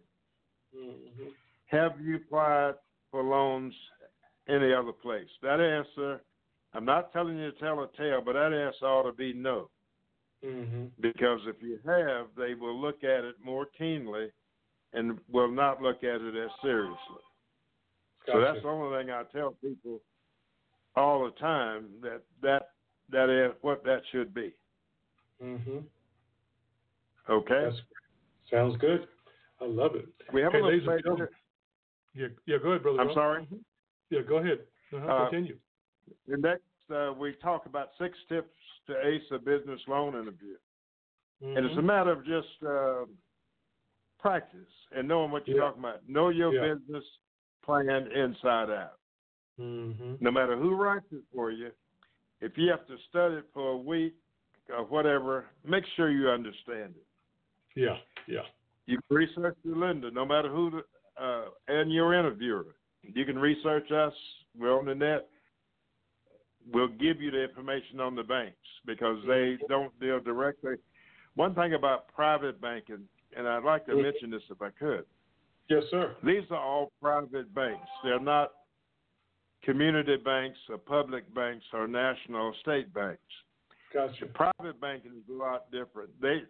Have you applied for loans any other place? That answer I'm not telling you to tell a tale, but that answer ought to be no. Mm-hmm. Because if you have, they will look at it more keenly and will not look at it as seriously. Gotcha. So that's the only thing I tell people all the time, that is what that should be. Mm-hmm. Okay? Sounds good. I love it. We have a little space. Yeah, go ahead, Brother I'm Ralph. sorry? Yeah, go ahead. Continue. The next, we talk about 6 tips to ace a business loan interview. Mm-hmm. And it's a matter of just practice and knowing what you're talking about. Know your business plan inside out. Mm-hmm. No matter who writes it for you, if you have to study it for a week or whatever, make sure you understand it. Yeah, yeah. You can research the lender, no matter who, and your interviewer. You can research us. We're on the net. We'll give you the information on the banks because they don't deal directly. One thing about private banking, and I'd like to mention this if I could. Yes, sir. These are all private banks. They're not community banks or public banks or national or state banks. Gotcha. Private banking is a lot different. They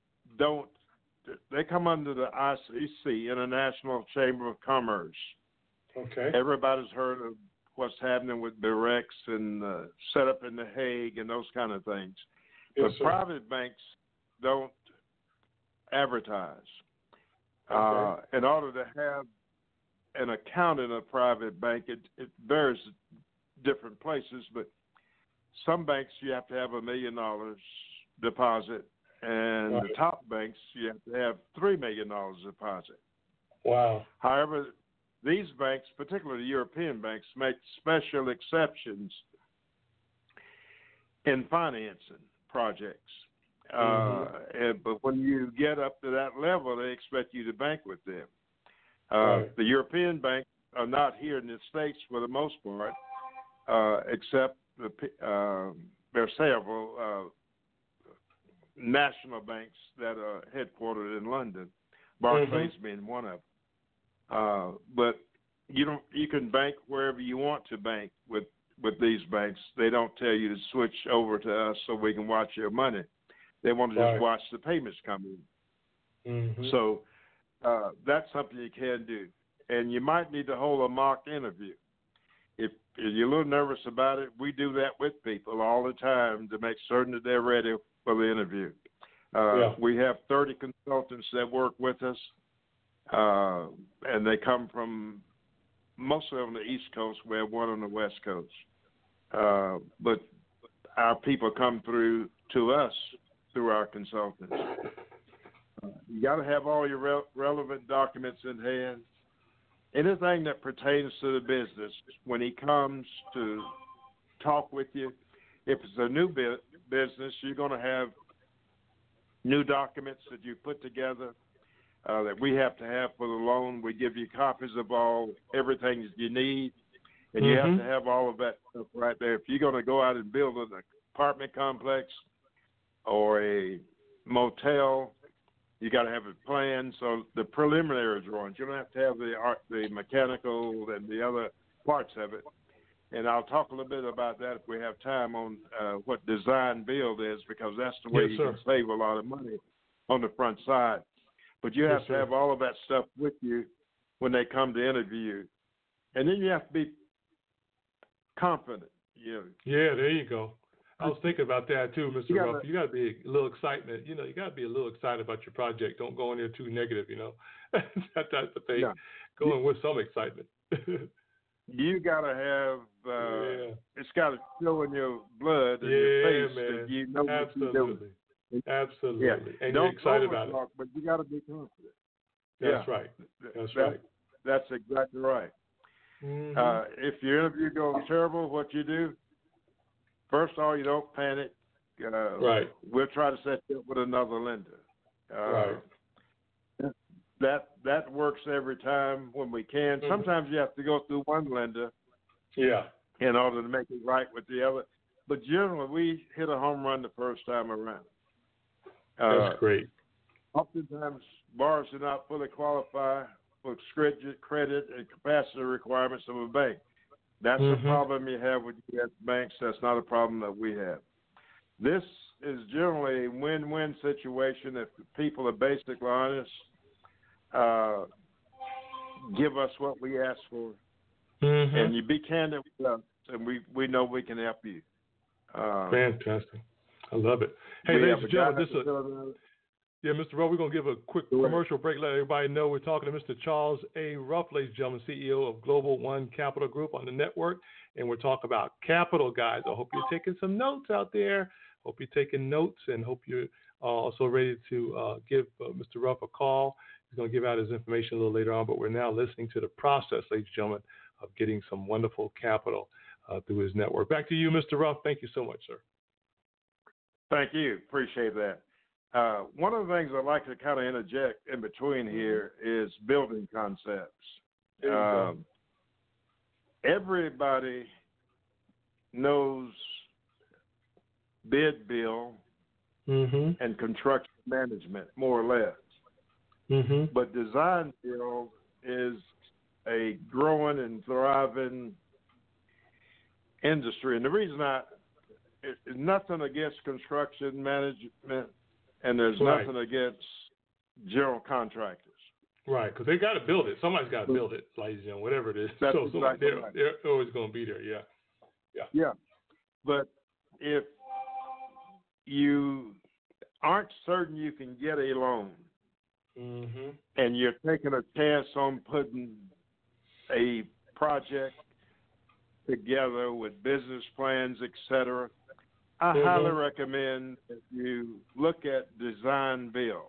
come under the ICC, International Chamber of Commerce. Okay. Everybody's heard of what's happening with BREX and set up in The Hague and those kind of things. Yes, but sir. private banks don't advertise. Okay. In order to have an account in a private bank, it varies different places, but some banks you have to have $1 million deposit, and the top banks you have to have $3 million deposit. Wow. However, these banks, particularly European banks, make special exceptions in financing projects. But when you get up to that level, they expect you to bank with them. The European banks are not here in the States for the most part, except there are several national banks that are headquartered in London, Barclays being one of them. But you can bank wherever you want to bank with these banks. They don't tell you to switch over to us so we can watch your money. They want to just watch the payments come in. Mm-hmm. So that's something you can do. And you might need to hold a mock interview. If you're a little nervous about it, we do that with people all the time to make certain that they're ready for the interview. We have 30 consultants that work with us, and they come from mostly on the East Coast. We have one on the West Coast. But our people come through to us through our consultants. You got to have all your relevant documents in hand. Anything that pertains to the business, when he comes to talk with you, if it's a new business, you're going to have new documents that you put together that we have to have for the loan. We give you copies of everything that you need, and you have to have all of that stuff right there. If you're going to go out and build an apartment complex or a motel, you got to have it planned. So the preliminary drawings, you don't have to have the mechanical and the other parts of it. And I'll talk a little bit about that if we have time on what design build is, because that's the way you can save a lot of money on the front side. But you have to have all of that stuff with you when they come to interview you. And then you have to be confident. Yeah, there you go. I was thinking about that too, Mr. Ruff. You got to be a little excitement. You got to be a little excited about your project. Don't go in there too negative, that type of thing. Yeah. Go in with some excitement. You got to have, it's got to show in your blood and your face that you know what you're doing. Absolutely. Yeah. And don't you're excited about it. But you got to be confident. That's right. That's right. That's exactly right. Mm-hmm. If your interview goes terrible, what you do, first of all, you don't panic. We'll try to set you up with another lender. That works every time when we can. Mm-hmm. Sometimes you have to go through one lender in order to make it right with the other. But generally, we hit a home run the first time around. That's great. Oftentimes, borrowers do not fully qualify for credit and capacity requirements of a bank. That's the problem you have with U.S. banks. That's not a problem that we have. This is generally a win-win situation if people are basically honest, give us what we ask for, and you be candid with us, and we know we can help you. Fantastic. I love it. Hey, ladies and gentlemen, Mr. Ruff, we're going to give a quick commercial break, let everybody know we're talking to Mr. Charles A. Ruff, ladies and gentlemen, CEO of Global One Capital Group on the network, and we're talking about capital, guys. I hope you're taking some notes out there. Hope you're taking notes, and hope you're also ready to give Mr. Ruff a call. He's going to give out his information a little later on, but we're now listening to the process, ladies and gentlemen, of getting some wonderful capital through his network. Back to you, Mr. Ruff. Thank you so much, sir. Thank you. Appreciate that. One of the things I'd like to kind of interject in between here is building concepts. Everybody knows bid bill and construction management, more or less. But design build is a growing and thriving industry. And the reason it's nothing against construction management, and there's nothing against general contractors. Right, because they got to build it. Somebody's got to build it, ladies and gentlemen, whatever it is. That's so exactly right. They're always going to be there, Yeah. But if you aren't certain you can get a loan, and you're taking a chance on putting a project together with business plans, etc., I highly recommend that you look at design build.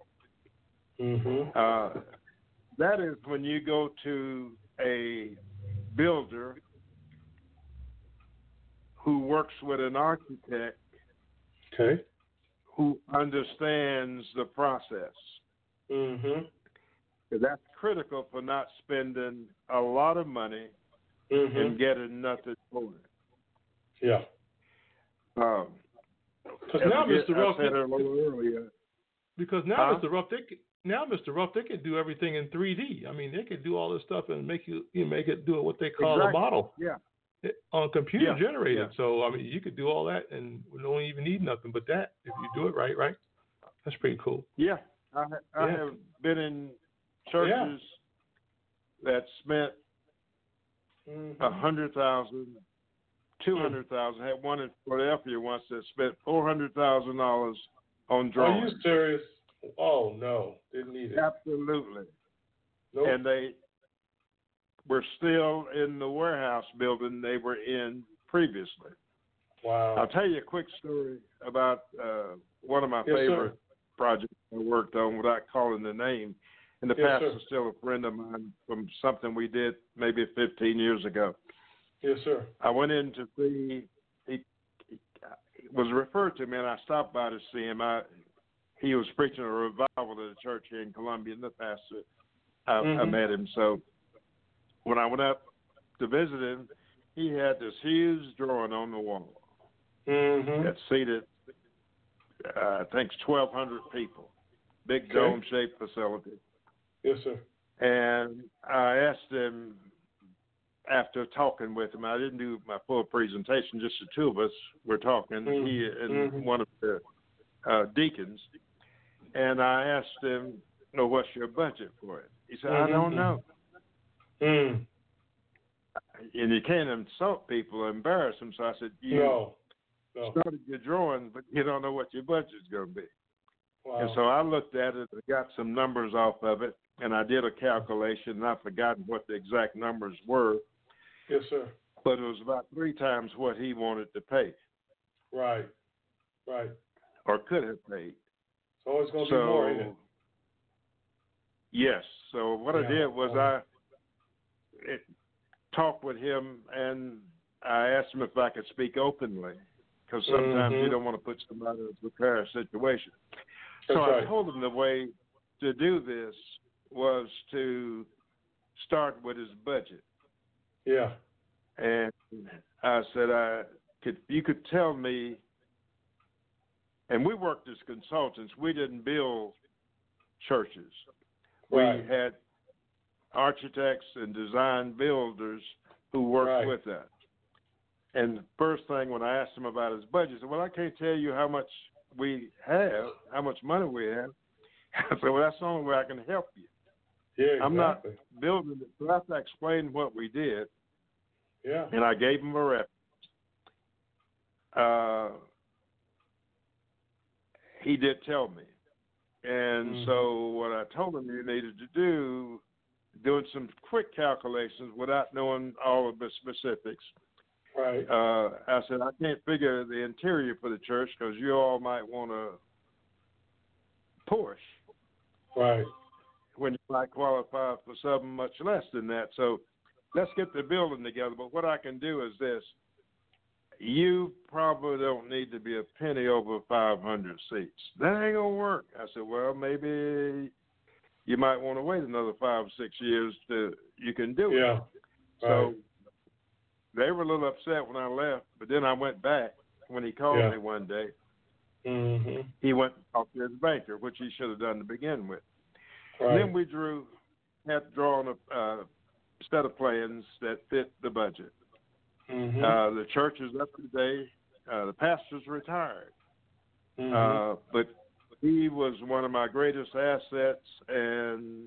That is when you go to a builder who works with an architect who understands the process. That's critical for not spending a lot of money and getting nothing for it. Yeah. Because now, Mr. Ruff, Mr. Ruff, they can do everything in 3D. I mean, they can do all this stuff and make it do what they call a model. On computer generated. So I mean, you could do all that and we don't even need nothing but that if you do it right. That's pretty cool. Yeah, I have been in churches that spent $100,000, $200,000. Had one in Philadelphia once that spent $400,000 on drawings. Are you serious? Oh no, didn't need it. Absolutely. Nope. And they were still in the warehouse building they were in previously. Wow. I'll tell you a quick story about one of my favorite projects I worked on without calling the name. And the pastor's still a friend of mine from something we did maybe 15 years ago. Yes, sir. I went in to see, he was referred to me, and I stopped by to see him. He was preaching a revival at a church here in Columbia, and the pastor, I met him. So when I went up to visit him, he had this huge drawing on the wall that seated, I think, 1,200 people, big dome-shaped facility. Yes, sir. And I asked him, after talking with him, I didn't do my full presentation, just the two of us were talking, he and one of the deacons, and I asked him, what's your budget for it? He said, I don't know. And you can't insult people or embarrass them, so I said, you started your drawing, but you don't know what your budget's going to be. Wow. And so I looked at it and got some numbers off of it, and I did a calculation, and I've forgotten what the exact numbers were. Yes, sir. But it was about 3 times what he wanted to pay. Right. Or could have paid. So it's going to be more, ain't it? Yes. So what I did was I talked with him, and I asked him if I could speak openly, because sometimes you don't want to put somebody in a precarious situation. So I told him the way to do this was to start with his budget. Yeah. And I said, you could tell me, and we worked as consultants. We didn't build churches. Right. We had architects and design builders who worked with us. And the first thing when I asked him about his budget, he said, well, I can't tell you how much we have, how much money we have. I said, well, that's the only way I can help you. Yeah, exactly. I'm not building it. So I have to explain what we did. Yeah. And I gave him a reference. He did tell me. And so what I told him he needed to do, doing some quick calculations without knowing all of the specifics. Right. I said, I can't figure the interior for the church because you all might want to push. Right. When you might qualify for something much less than that. So let's get the building together. But what I can do is this. You probably don't need to be a penny over 500 seats. That ain't going to work. I said, well, maybe you might want to wait another 5 or 6 years to you can do it. Yeah. So they were a little upset when I left, but then I went back when he called me one day. Mm-hmm. He went and talked to his banker, which he should have done to begin with. Right. And then we had drawn a set of plans that fit the budget. Mm-hmm. The church is up to date. The pastor's retired. Mm-hmm. But he was one of my greatest assets, and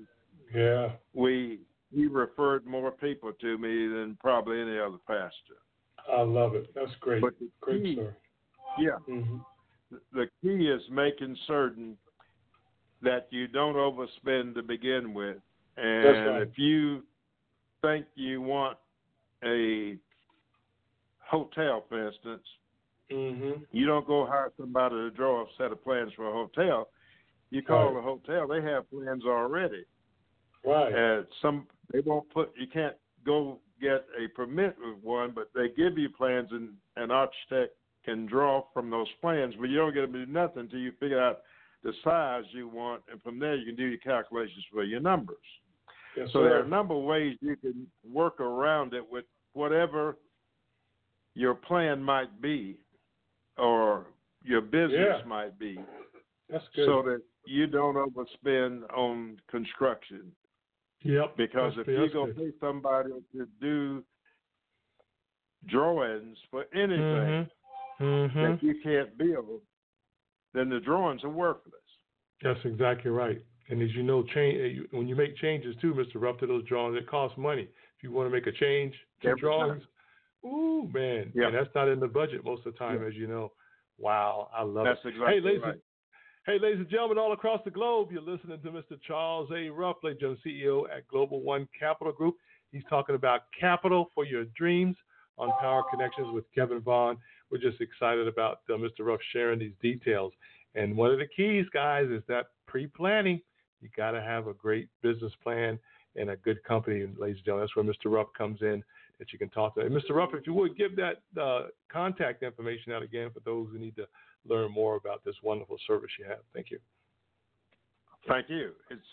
he referred more people to me than probably any other pastor. I love it. That's great. But Great, sir. Yeah. Mm-hmm. The key is making certain that you don't overspend to begin with. And That's right. if you think you want a hotel, for instance, you don't go hire somebody to draw a set of plans for a hotel. You call the hotel; they have plans already. Right. They won't put. You can't go get a permit with one, but they give you plans, and an architect can draw from those plans. But you don't get to do nothing until you figure out the size you want, and from there you can do your calculations for your numbers. Yes, so sir. there are a number of ways you can work around it with whatever your plan might be or your business might be. That's good. So that you don't overspend on construction. Yep. Because if you go pay somebody to do drawings for anything that you can't build, then the drawings are worthless. That's exactly right. And as you know, when you make changes too, Mr. Ruff, to those drawings, it costs money. If you want to make a change to drawings, ooh, man. Yep. And that's not in the budget most of the time, as you know. Wow, I love it. That's exactly right. Hey, ladies and gentlemen, all across the globe, you're listening to Mr. Charles A. Ruff, ladies and gentlemen, CEO at Global One Capital Group. He's talking about capital for your dreams on Power Connections with Kevin Vaughn. We're just excited about Mr. Ruff sharing these details. And one of the keys, guys, is that pre-planning. You got to have a great business plan and a good company. And ladies and gentlemen, that's where Mr. Ruff comes in, that you can talk to. And Mr. Ruff, if you would, give that contact information out again for those who need to learn more about this wonderful service you have. Thank you. Thank you. It's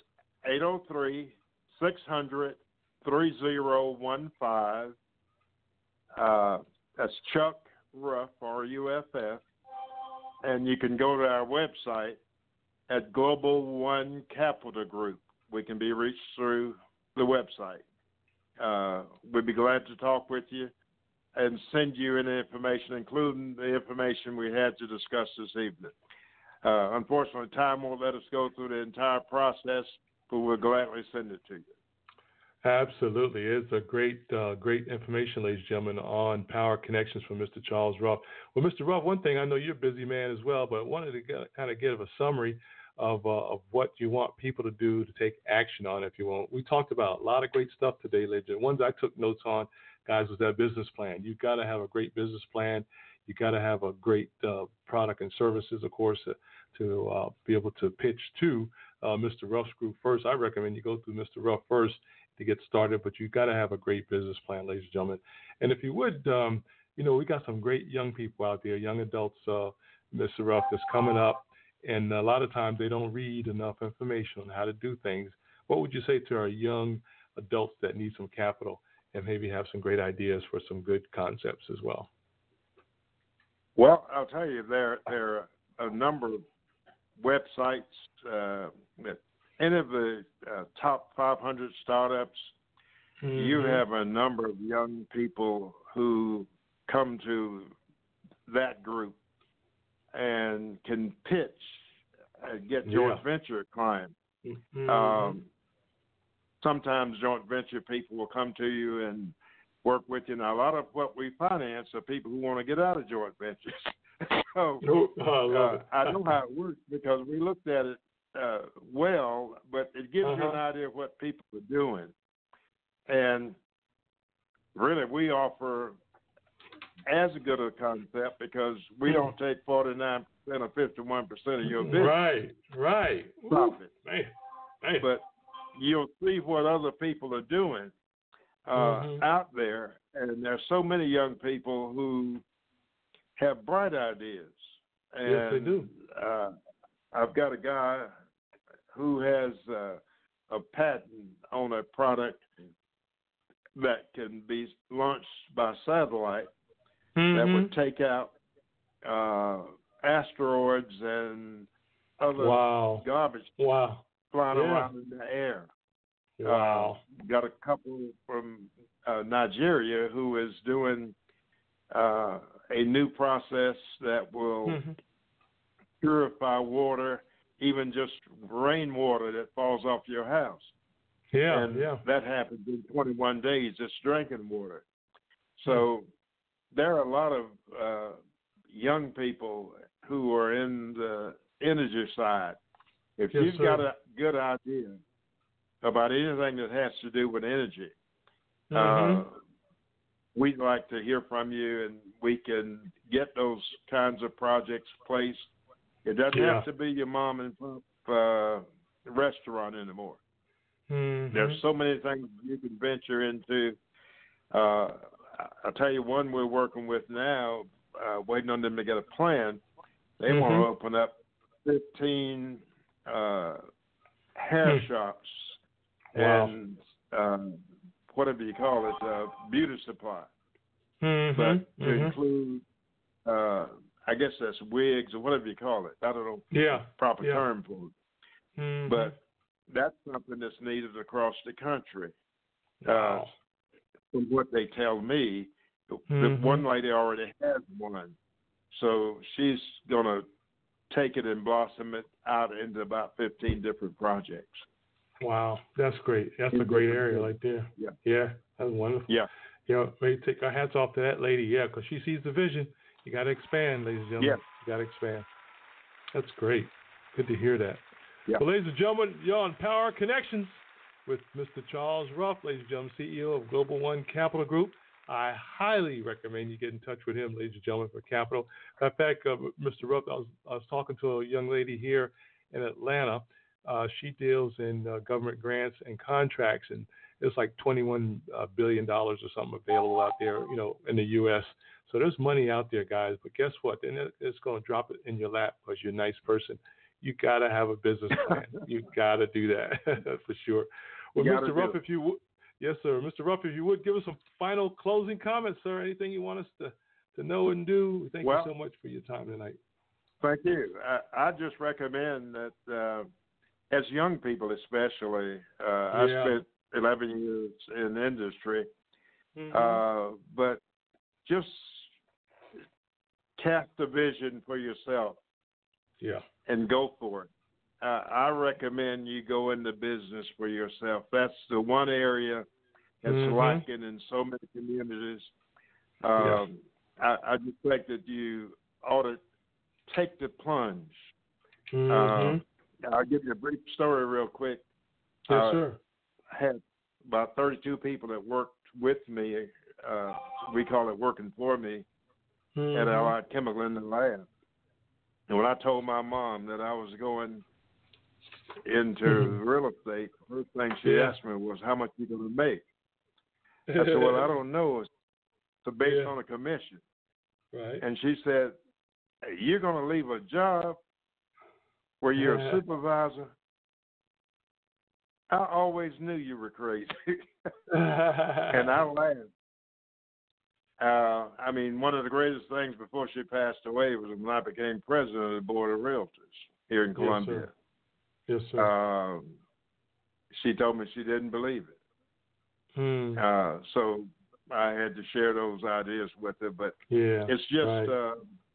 803-600-3015. That's Chuck Ruff, R-U-F-F. And you can go to our website at Global One Capital Group. We can be reached through the website. We'd be glad to talk with you and send you any information, including the information we had to discuss this evening. Unfortunately, time won't let us go through the entire process, but we'll gladly send it to you. Absolutely. It's a great information, ladies and gentlemen, on Power Connections from Mr. Charles Ruff. Well, Mr. Ruff, one thing, I know you're a busy man as well, but I wanted to kind of give a summary of what you want people to do to take action on, if you want. We talked about a lot of great stuff today, ladies. Ones I took notes on, guys, was that business plan. You've got to have a great business plan. You got to have a great product and services, of course, to be able to pitch to Mr. Ruff's group first. I recommend you go through Mr. Ruff first to get started, but you've got to have a great business plan, ladies and gentlemen. And if you would, we got some great young people out there, young adults, Mr. Ruff, that's coming up, and a lot of times they don't read enough information on how to do things. What would you say to our young adults that need some capital and maybe have some great ideas for some good concepts as well? Well, I'll tell you, there are a number of websites that any of the top 500 startups, you have a number of young people who come to that group and can pitch and get joint venture clients. Mm-hmm. Sometimes joint venture people will come to you and work with you. Now, a lot of what we finance are people who want to get out of joint ventures. So I know how it works because we looked at it well, but it gives you an idea of what people are doing. And really, we offer as good a concept because we don't take 49% or 51% of your business. Right. Profit. Man. But you'll see what other people are doing out there, and there's so many young people who have bright ideas. And, yes, they do. I've got a guy who has a patent on a product that can be launched by satellite that would take out asteroids and other garbage flying around in the air. Wow. Got a couple from Nigeria who is doing a new process that will purify water, even just rainwater that falls off your house. That happens in 21 days, just drinking water. So there are a lot of young people who are in the energy side. If you've got a good idea about anything that has to do with energy, we'd like to hear from you, and we can get those kinds of projects placed. It doesn't have to be your mom and pop restaurant anymore. There's so many things you can venture into. I'll tell you one we're working with now, waiting on them to get a plan. They want to open up 15 hair shops and whatever you call it, beauty supply. But to include, I guess that's wigs or whatever you call it. I don't know the proper term for it. But that's something that's needed across the country. From what they tell me, the one lady already has one. So she's going to take it and blossom it out into about 15 different projects. Wow, that's great. That's a great area right there. Yeah, that's wonderful. Yeah. We take our hats off to that lady, because she sees the vision. You got to expand, ladies and gentlemen. You got to expand. That's great. Good to hear that. Yeah. Well, ladies and gentlemen, you're on Power Connections with Mr. Charles Ruff, ladies and gentlemen, CEO of Global One Capital Group. I highly recommend you get in touch with him, ladies and gentlemen, for capital. In fact, Mr. Ruff, I was talking to a young lady here in Atlanta. She deals in government grants and contracts, and it's like $21 billion or something available out there, in the U.S. So there's money out there, guys. But guess what? Then it's going to drop it in your lap because you're a nice person. You got to have a business plan. You got to do that for sure. Well, Mr. Ruff, if you would, yes, sir. Mr. Ruff, if you would give us some final closing comments, sir. Anything you want us to know and do? Thank you so much for your time tonight. Thank you. I just recommend that as young people, especially, I spent 11 years in the industry, but just cast a vision for yourself. And go for it. I recommend you go into business for yourself. That's the one area that's lacking in so many communities. I just think that you ought to take the plunge. I'll give you a brief story real quick. Yes, sir. I had about 32 people that worked with me. We call it working for me at Allied Chemical in the lab. And when I told my mom that I was going into real estate, the first thing she asked me was, how much are you going to make? I said, well, I don't know. It's based on a commission. Right. And she said, hey, you're going to leave a job where you're a supervisor? I always knew you were crazy. And I laughed. One of the greatest things before she passed away was when I became president of the Board of Realtors here in Columbia. Yes, sir. She told me she didn't believe it. So I had to share those ideas with her. But yeah, it's just right.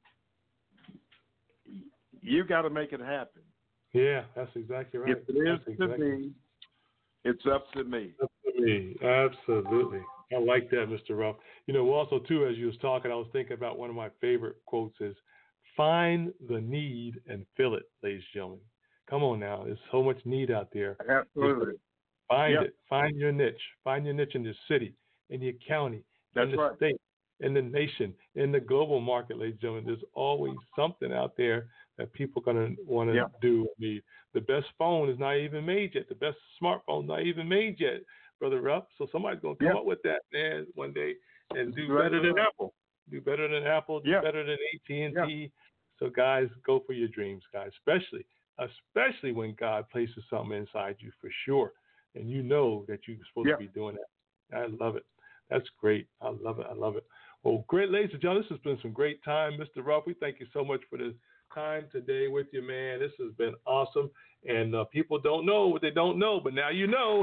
You got to make it happen. Yeah, that's exactly right. If it is to me, it's up to me. Up to me, absolutely. I like that, Mr. Ruff. Also too, as you was talking, I was thinking about one of my favorite quotes is, "Find the need and fill it, ladies and gentlemen." Come on now, there's so much need out there. Absolutely. Find it. Find your niche. Find your niche in the city, in your county, in the state, in the nation, in the global market, ladies and gentlemen. There's always something out there that people are going to want to do. The best phone is not even made yet. The best smartphone is not even made yet, Brother Ruff. So somebody's going to come up with that, man, one day and do better than Apple. Do better than Apple. Do better than AT&T. So, guys, go for your dreams, guys, especially when God places something inside you for sure. And you know that you're supposed to be doing that. I love it. That's great. I love it. I love it. Well, great, ladies and gentlemen, this has been some great time. Mr. Ruff, we thank you so much for this time today with you, man. This has been awesome. And people don't know what they don't know, but now you know.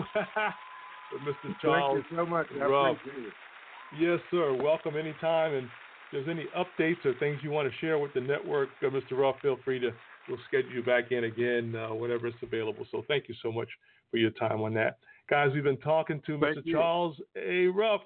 Mr. Charles Thank you so much. Ruff. I appreciate it. Yes, sir. Welcome anytime. And if there's any updates or things you want to share with the network, Mr. Ruff, feel free to, we'll schedule you back in again whenever it's available. So thank you so much for your time on that. Guys, we've been talking to Mr. Charles A. Ruff,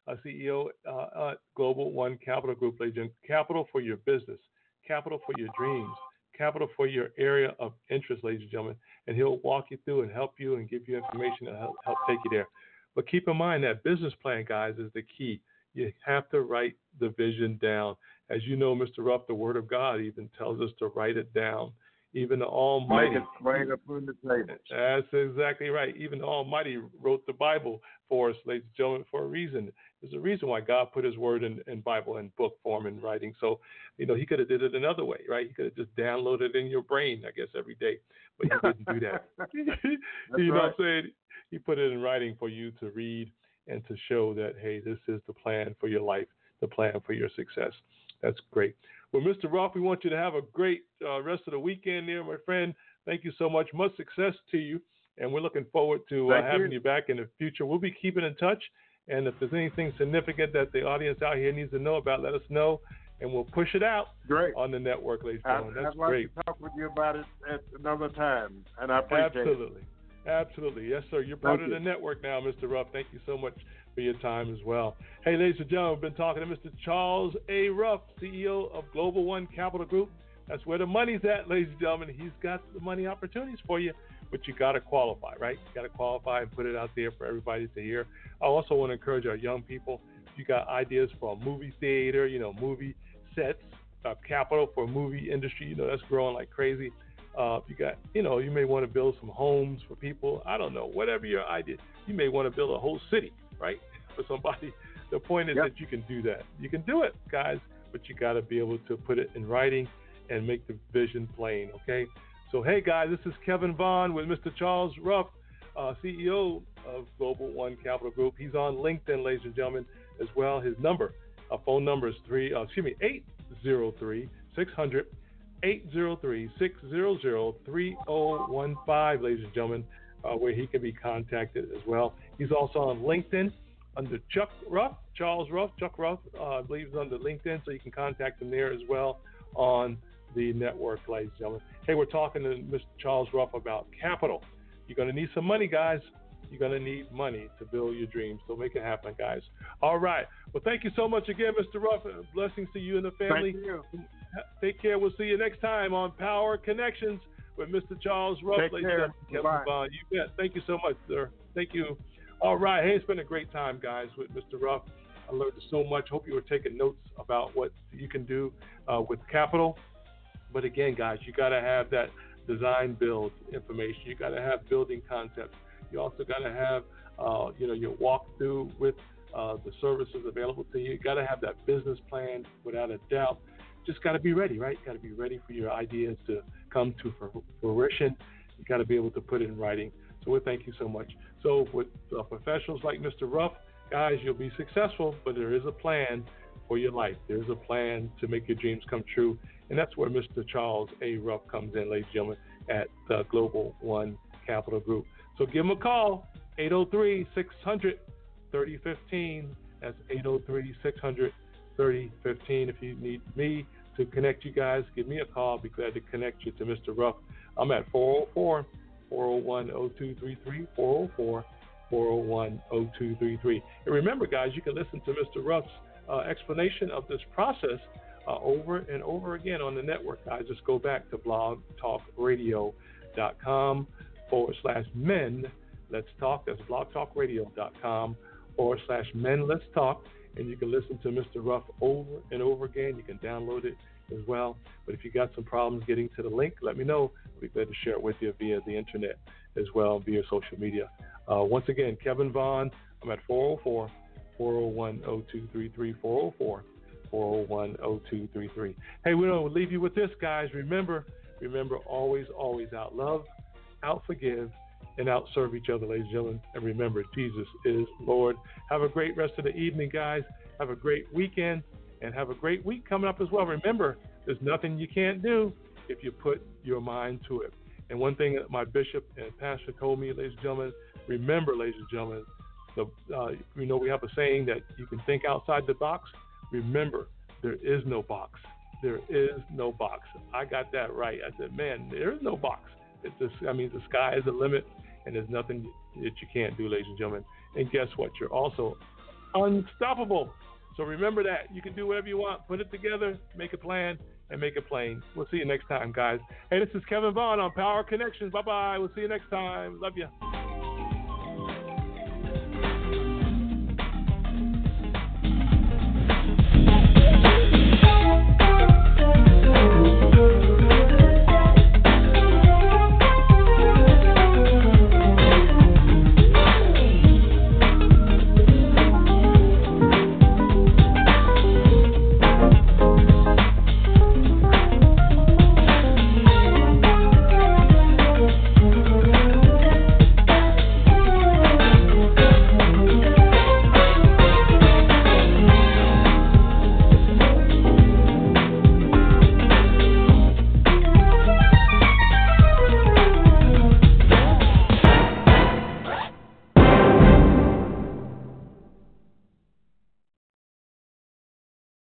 CEO at Global One Capital Group. Capital for your business, capital for your dreams, capital for your area of interest, ladies and gentlemen. And he'll walk you through and help you and give you information to help take you there. But keep in mind that business plan, guys, is the key. You have to write the vision down. As you know, Mr. Ruff, the Word of God even tells us to write it down. Even the Almighty. Make it plain upon the table. That's exactly right. Even the Almighty wrote the Bible for us, ladies and gentlemen, for a reason. There's a reason why God put his word in Bible in book form and writing. So, he could have did it another way, right? He could have just downloaded it in your brain, I guess, every day. But he didn't do that. You know what I'm saying? He put it in writing for you to read and to show that, hey, this is the plan for your life, the plan for your success. That's great. Well, Mr. Ruff, we want you to have a great rest of the weekend there, my friend. Thank you so much. Much success to you. And we're looking forward to having you back in the future. We'll be keeping in touch. And if there's anything significant that the audience out here needs to know about, let us know. And we'll push it out on the network, ladies and gentlemen. That's great. I'd like to talk with you about it at another time. And I appreciate it. Absolutely. Yes, sir. You're part of the network now, Mr. Ruff. Thank you so much for your time as well. Hey, ladies and gentlemen, we've been talking to Mr. Charles A. Ruff, CEO of Global One Capital Group. That's where the money's at, ladies and gentlemen. He's got the money opportunities for you, but you got to qualify, right? You got to qualify and put it out there for everybody to hear. I also want to encourage our young people, if you got ideas for a movie theater, movie sets, capital for movie industry, that's growing like crazy. If you got, you may want to build some homes for people. I don't know, whatever your idea. You may want to build a whole city, right, for somebody. The point is that you can do that. You can do it, guys, but you got to be able to put it in writing and make the vision plain, okay? So, hey, guys, this is Kevin Vaughn with Mr. Charles Ruff, CEO of Global One Capital Group. He's on LinkedIn, ladies and gentlemen, as well. His phone number is 803-600. 803-600-3015, ladies and gentlemen, where he can be contacted as well. He's also on LinkedIn under Chuck Ruff, Charles Ruff, Chuck Ruff, I believe he's under LinkedIn, so you can contact him there as well on the network, ladies and gentlemen. Hey, we're talking to Mr. Charles Ruff about capital. You're going to need some money, guys. You're going to need money to build your dreams, so make it happen, guys. All right. Well, thank you so much again, Mr. Ruff. Blessings to you and the family. Thank you. Take care. We'll see you next time on Power Connections with Mr. Charles Ruff. Take care. Bye. You bet. Thank you so much, sir. Thank you. All right. Hey, it's been a great time, guys, with Mr. Ruff. I learned so much. Hope you were taking notes about what you can do with capital. But again, guys, you got to have that design build information. You got to have building concepts. You also got to have, your walkthrough with the services available to you. You got to have that business plan without a doubt. Just got to be ready, right? You got to be ready for your ideas to come to fruition. You got to be able to put it in writing. So we thank you so much. So with professionals like Mr. Ruff, guys, you'll be successful, but there is a plan for your life. There's a plan to make your dreams come true. And that's where Mr. Charles A. Ruff comes in, ladies and gentlemen, at Global One Capital Group. So give him a call, 803-600-3015. That's 803-600-3015. If you need me to connect you guys, give me a call. I'll be glad to connect you to Mr. Ruff. I'm at 404-401-0233, 404-401-0233. And remember, guys, you can listen to Mr. Ruff's explanation of this process over and over again on the network, guys. Just go back to blogtalkradio.com/men. Let's talk. That's blogtalkradio.com/men. Let's talk. And you can listen to Mr. Ruff over and over again. You can download it as well. But if you got some problems getting to the link, let me know. We'd be glad to share it with you via the internet as well, via social media. Once again, Kevin Vaughn. I'm at 404-401-0233, 404-401-0233. Hey, we'll leave you with this, guys. Remember, always out love, out forgive, and out serve each other, ladies and gentlemen. And remember, Jesus is Lord. Have a great rest of the evening, guys. Have a great weekend, and have a great week coming up as well. Remember, there's nothing you can't do if you put your mind to it. And one thing that my bishop and pastor told me, ladies and gentlemen, remember, ladies and gentlemen, we have a saying that you can think outside the box. Remember, there is no box. There is no box. I got that right. I said, man, there is no box. The sky is the limit, and there's nothing that you can't do, ladies and gentlemen. And guess what? You're also unstoppable. So remember that. You can do whatever you want. Put it together, make a plan, and make it plain. We'll see you next time, guys. Hey, this is Kevin Vaughn on Power Connections. Bye-bye. We'll see you next time. Love you.